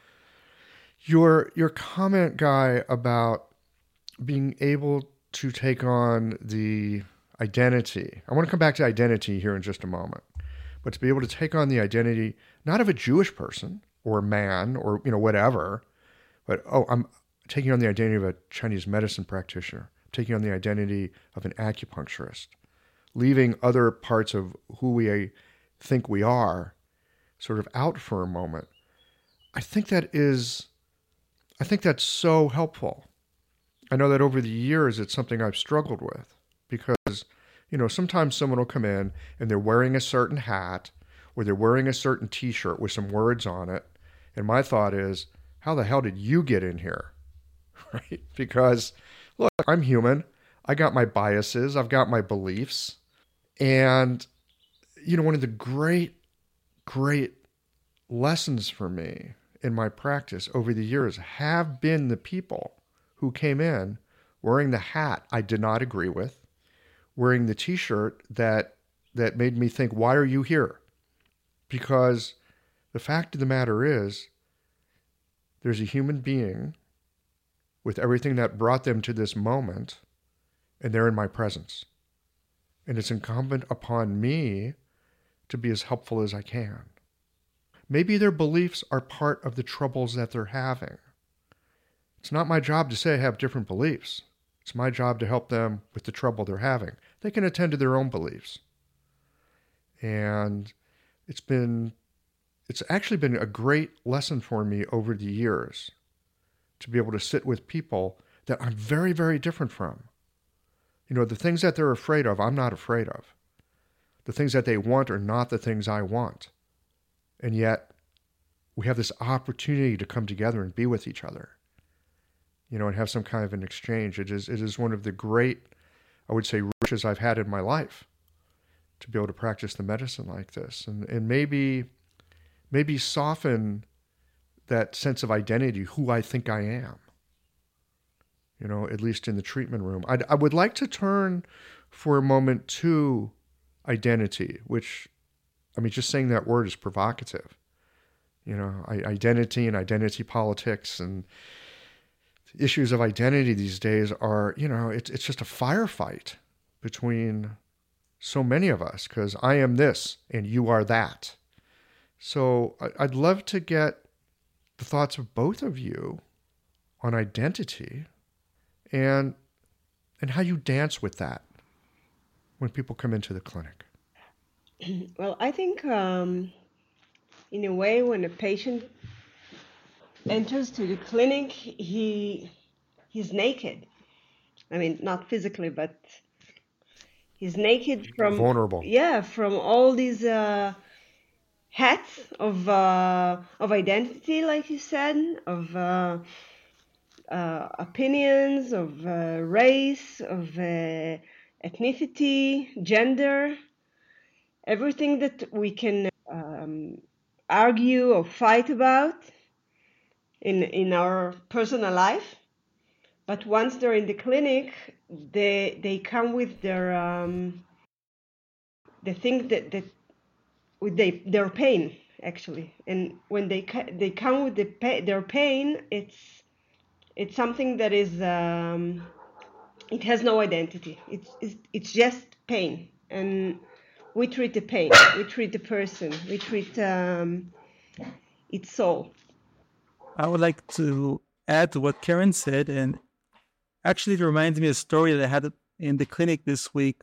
Your, your comment, Guy, about being able to take on the identity. I want to come back to identity here in just a moment, but to be able to take on the identity, not of a Jewish person or a man or, you know, whatever, but, oh, I'm taking on the identity of a Chinese medicine practitioner, taking on the identity of an acupuncturist, leaving other parts of who we think we are sort of out for a moment. I think that is, I think that's so helpful. I know that over the years, it's something I've struggled with because, you know, sometimes someone will come in and they're wearing a certain hat or they're wearing a certain T-shirt with some words on it. And my thought is, how the hell did you get in here? Right? Because, look, I'm human. I got my biases. I've got my beliefs. And, you know, one of the great, great lessons for me in my practice over the years have been the people who came in wearing the hat I did not agree with, wearing the T-shirt that that made me think, why are you here? Because the fact of the matter is, there's a human being with everything that brought them to this moment, and they're in my presence. And it's incumbent upon me to be as helpful as I can. Maybe their beliefs are part of the troubles that they're having. It's not my job to say I have different beliefs. It's my job to help them with the trouble they're having. They can attend to their own beliefs. And it's been, it's actually been a great lesson for me over the years to be able to sit with people that I'm very, very different from. You know, the things that they're afraid of, I'm not afraid of. The things that they want are not the things I want. And yet, we have this opportunity to come together and be with each other, you know, and have some kind of an exchange. It is, it is one of the great, I would say, riches I've had in my life to be able to practice the medicine like this. And, and maybe, maybe soften that sense of identity, who I think I am, you know, at least in the treatment room. I'd, I would like to turn for a moment to identity, which, I mean, just saying that word is provocative. You know, identity and identity politics and issues of identity these days are, you know, it's it's just a firefight between so many of us, because I am this and you are that. So I'd love to get the thoughts of both of you on identity and and how you dance with that when people come into the clinic. Well, I think um, in a way, when a patient enters to the clinic, he he's naked. I mean, not physically, but he's naked from vulnerable. Yeah, from all these uh, hats of uh, of identity, like you said, of uh, uh, opinions, of uh, race, of uh, ethnicity, gender, everything that we can um, argue or fight about in in our personal life. But once they're in the clinic, they they come with their um, the thing that that with they, their pain actually, and when they they come with the their pain, it's it's something that is um, it has no identity. It's, it's it's just pain, and we treat the pain, we treat the person, we treat um, its soul. I would like to add to what Karen said, and actually it reminds me of a story that I had in the clinic this week.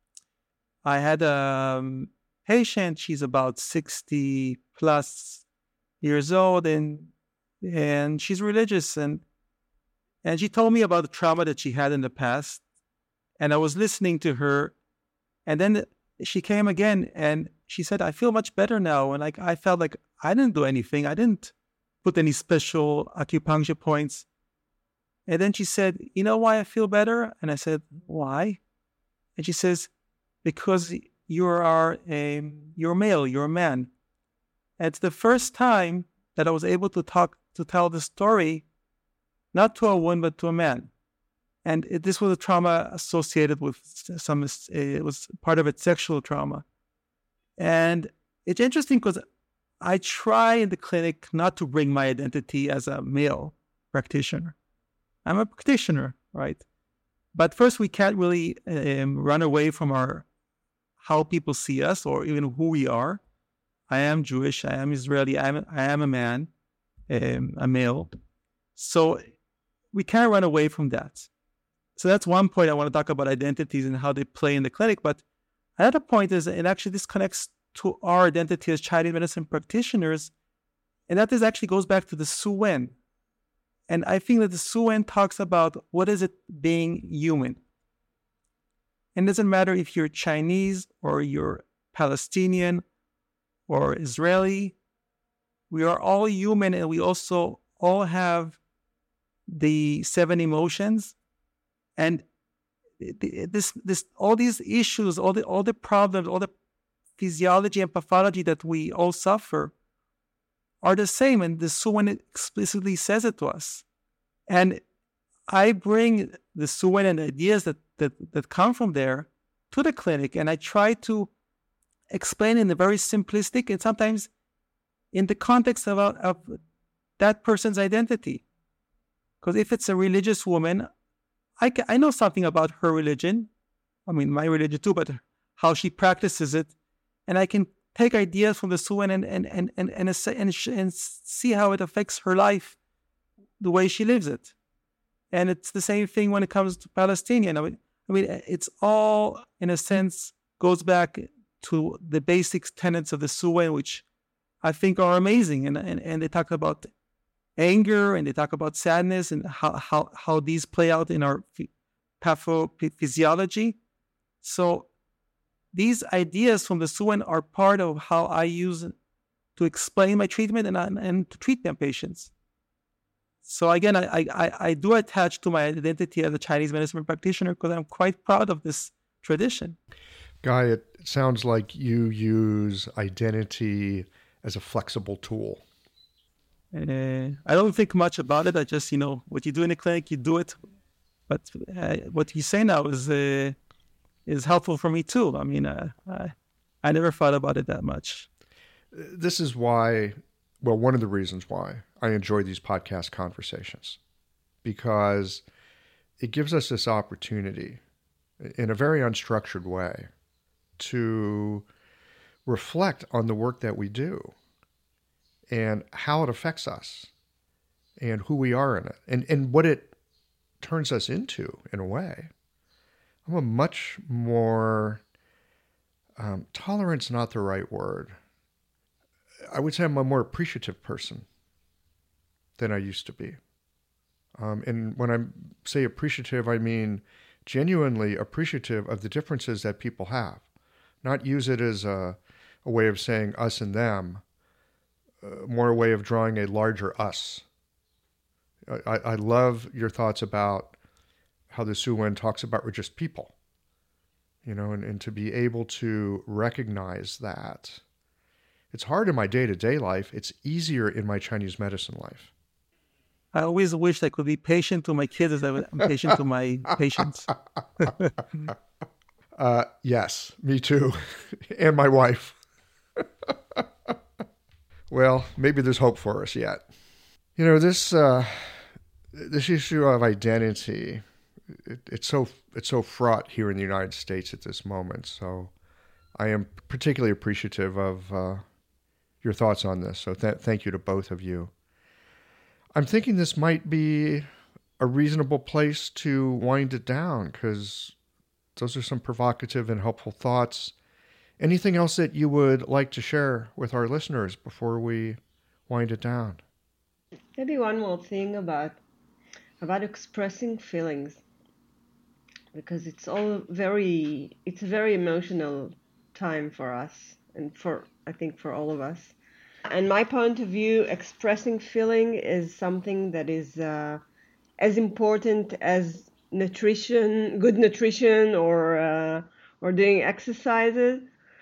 I had a um, patient, she's about sixty plus years old, and and she's religious, and and she told me about the trauma that she had in the past, and I was listening to her, and then she came again, and she said, I feel much better now, and like I felt like I didn't do anything, I didn't put any special acupuncture points. And then she said, you know why I feel better? And I said, why? And she says, because you are a, you're male, you're a man. And it's the first time that I was able to talk, to tell the story, not to a woman, but to a man. And it, this was a trauma associated with some, it was part of it, sexual trauma. And it's interesting because I try in the clinic not to bring my identity as a male practitioner. I'm a practitioner, right? But first, we can't really um, run away from our how people see us or even who we are. I am Jewish. I am Israeli. I am, I am a man, um, a male. So we can't run away from that. So that's one point I want to talk about identities and how they play in the clinic. But another point is, and actually this connects to our identity as Chinese medicine practitioners, and that is actually goes back to the Su Wen. And I think that the Su Wen talks about what is it being human. And it doesn't matter if you're Chinese or you're Palestinian or Israeli. We are all human, and we also all have the seven emotions. And this, this, all these issues, all the, all the problems, all the physiology and pathology that we all suffer are the same, and the Su Wen explicitly says it to us. And I bring the Su Wen and ideas that, that, that come from there to the clinic, and I try to explain in a very simplistic and sometimes in the context of, of that person's identity. Because if it's a religious woman, I, can, I know something about her religion. I mean, my religion too, but how she practices it. And I can take ideas from the Su Wen and and and and and, and, and see how it affects her life, the way she lives it. And it's the same thing when it comes to Palestinian. I mean, I mean, it's all, in a sense, goes back to the basic tenets of the Suwen, which I think are amazing. And, and, and they talk about anger, and they talk about sadness, and how, how, how these play out in our pathophysiology. So these ideas from the Suwen are part of how I use to explain my treatment and, and to treat my patients. So again, I, I, I do attach to my identity as a Chinese medicine practitioner because I'm quite proud of this tradition. Guy, it sounds like you use identity as a flexible tool. Uh, I don't think much about it. I just, you know, what you do in the clinic, you do it. But uh, what you say now is uh, is helpful for me too. I mean, uh, I, I never thought about it that much. This is why, well, one of the reasons why I enjoy these podcast conversations, because it gives us this opportunity in a very unstructured way to reflect on the work that we do and how it affects us and who we are in it and, and what it turns us into in a way. I'm a much more, um, tolerance not the right word. I would say I'm a more appreciative person than I used to be. Um, and when I say appreciative, I mean genuinely appreciative of the differences that people have. Not use it as a, a way of saying us and them, uh, more a way of drawing a larger us. I, I love your thoughts about how the Suwen talks about we're just people, you know, and, and to be able to recognize that. It's hard in my day-to-day life. It's easier in my Chinese medicine life. I always wished I could be patient to my kids as I'm patient to my patients. uh, yes, me too. And my wife. Well, maybe there's hope for us yet. You know, this uh, this issue of identity, it, it's so it's so fraught here in the United States at this moment. So I am particularly appreciative of uh, your thoughts on this. So th- thank you to both of you. I'm thinking this might be a reasonable place to wind it down because those are some provocative and helpful thoughts. Anything else that you would like to share with our listeners before we wind it down? Maybe one more thing about about expressing feelings, because it's all very it's a very emotional time for us and for I think for all of us. And my point of view, expressing feeling is something that is uh, as important as nutrition, good nutrition, or uh, or doing exercises.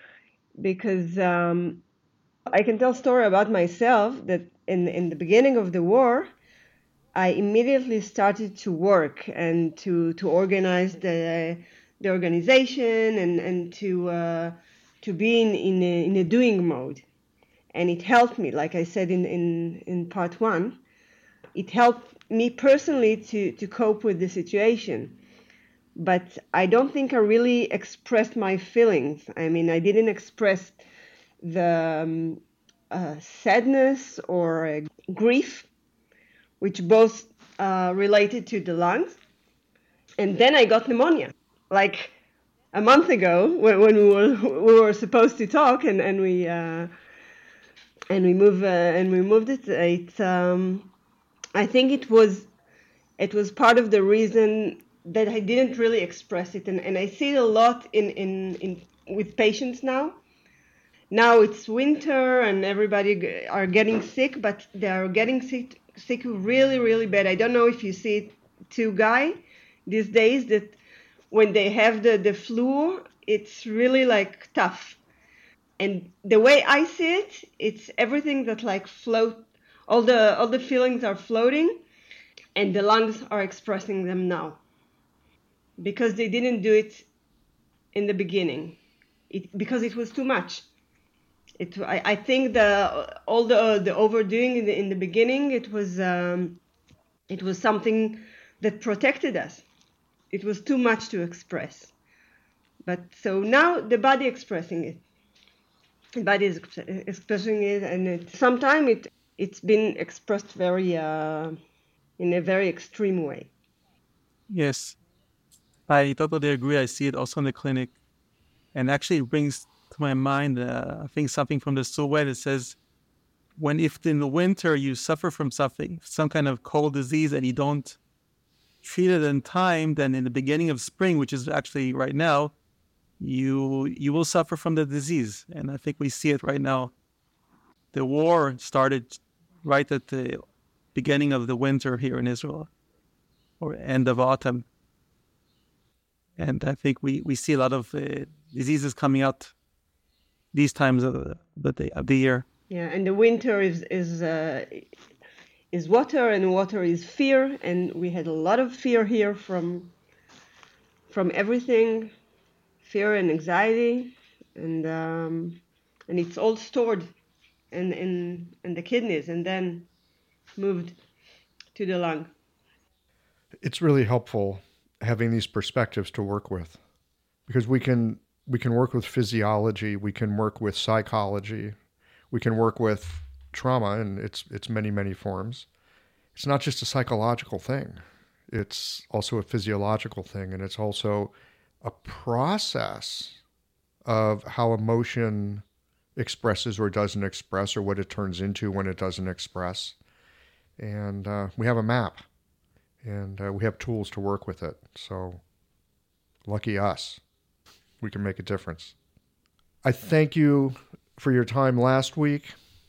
Because um, I can tell a story about myself that in in the beginning of the war, I immediately started to work and to to organize the the organization and and to uh, to be in in a, in a doing mode. And it helped me, like I said in, in, in part one, it helped me personally to, to cope with the situation. But I don't think I really expressed my feelings. I mean, I didn't express the um, uh, sadness or uh, grief, which both uh, related to the lungs. And then I got pneumonia, like a month ago when, when we were we were supposed to talk, and and we. Uh, And we move uh, and we moved it. It um, I think it was it was part of the reason that I didn't really express it, and, and I see it a lot in, in, in with patients now. Now it's winter and everybody are getting sick, but they are getting sick sick really really bad. I don't know if you see it too, Guy, these days, that when they have the, the flu, it's really like tough. And the way I see it, it's everything that like float, all the all the feelings are floating, and the lungs are expressing them now. Because they didn't do it in the beginning, it, because it was too much. It I, I think the all the the overdoing in the in the beginning, it was um, it was something that protected us. It was too much to express. But so now the body expressing it. Body is expressing it, and it, sometimes it it's been expressed very uh, in a very extreme way. Yes, I totally agree. I see it also in the clinic. And actually it brings to my mind, uh, I think something from the Suwed. It says, when if in the winter you suffer from something, some kind of cold disease, and you don't treat it in time, then in the beginning of spring, which is actually right now, you you will suffer from the disease. And I think we see it right now. The war started right at the beginning of the winter here in Israel, or end of autumn. And I think we, we see a lot of uh, diseases coming out these times of the, the, of the year. Yeah, and the winter is is uh, is water, and water is fear, and we had a lot of fear here from from everything, fear and anxiety, and um, and it's all stored in in in the kidneys, and then moved to the lung. It's really helpful having these perspectives to work with, because we can we can work with physiology, we can work with psychology, we can work with trauma in its its many, many forms. It's not just a psychological thing. It's also a physiological thing, and it's also a process of how emotion expresses or doesn't express, or what it turns into when it doesn't express. And uh, we have a map, and uh, we have tools to work with it. So lucky us, we can make a difference. I thank you for your time last week.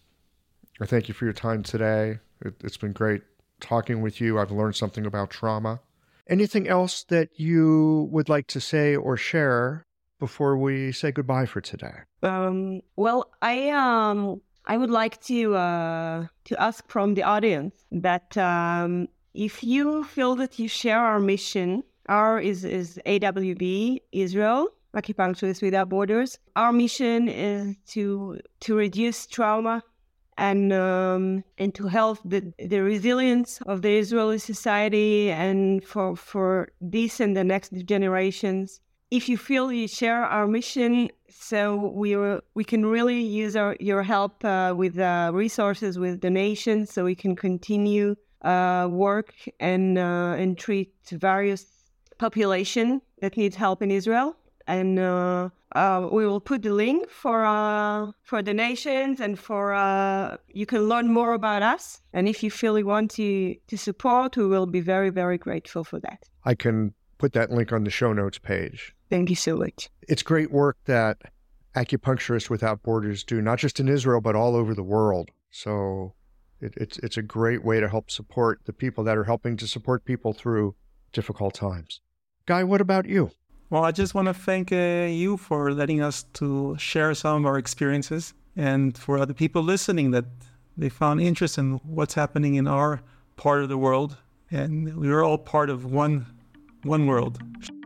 I thank you for your time today. It, it's been great talking with you. I've learned something about trauma. Anything else that you would like to say or share before we say goodbye for today? Um, well, I um I would like to uh, to ask from the audience that um, if you feel that you share our mission, our is is A W B Israel, Acupuncturists Without Borders. Our mission is to to reduce trauma and um, and to help the the resilience of the Israeli society, and for for this and the next generations. If you feel you share our mission, so we we can really use our your help uh, with uh, resources, with donations, so we can continue uh, work and uh, and treat various population that needs help in Israel. And uh, uh, we will put the link for uh, for donations, and for uh, you can learn more about us. And if you feel you want to to support, we will be very, very grateful for that. I can put that link on the show notes page. Thank you so much. It's great work that Acupuncturists Without Borders do, not just in Israel, but all over the world. So it, it's it's a great way to help support the people that are helping to support people through difficult times. Guy, what about you? Well, I just want to thank uh, you for letting us to share some of our experiences, and for other people listening that they found interest in what's happening in our part of the world, and we're all part of one one world.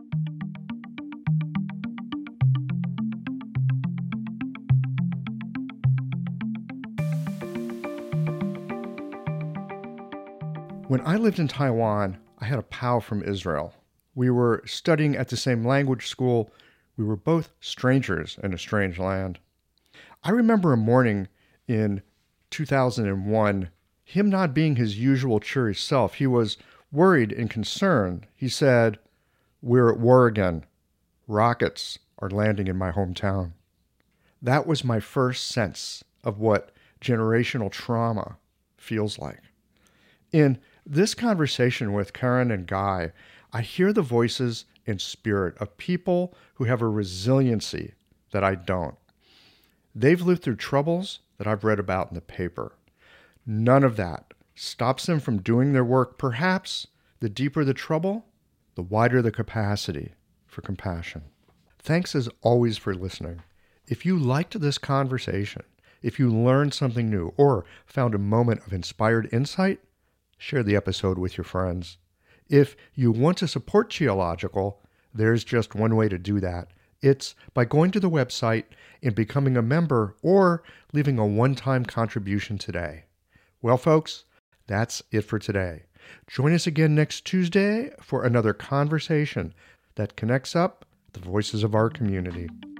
When I lived in Taiwan, I had a pal from Israel. We were studying at the same language school. We were both strangers in a strange land. I remember a morning in two thousand one, him not being his usual cheery self. He was worried and concerned. He said, "We're at war again. Rockets are landing in my hometown." That was my first sense of what generational trauma feels like. In this conversation with Karen and Guy, I hear the voices and spirit of people who have a resiliency that I don't. They've lived through troubles that I've read about in the paper. None of that stops them from doing their work. Perhaps the deeper the trouble, the wider the capacity for compassion. Thanks as always for listening. If you liked this conversation, if you learned something new or found a moment of inspired insight, share the episode with your friends. If you want to support Qiological, there's just one way to do that. It's by going to the website and becoming a member, or leaving a one-time contribution today. Well, folks, that's it for today. Join us again next Tuesday for another conversation that connects up the voices of our community.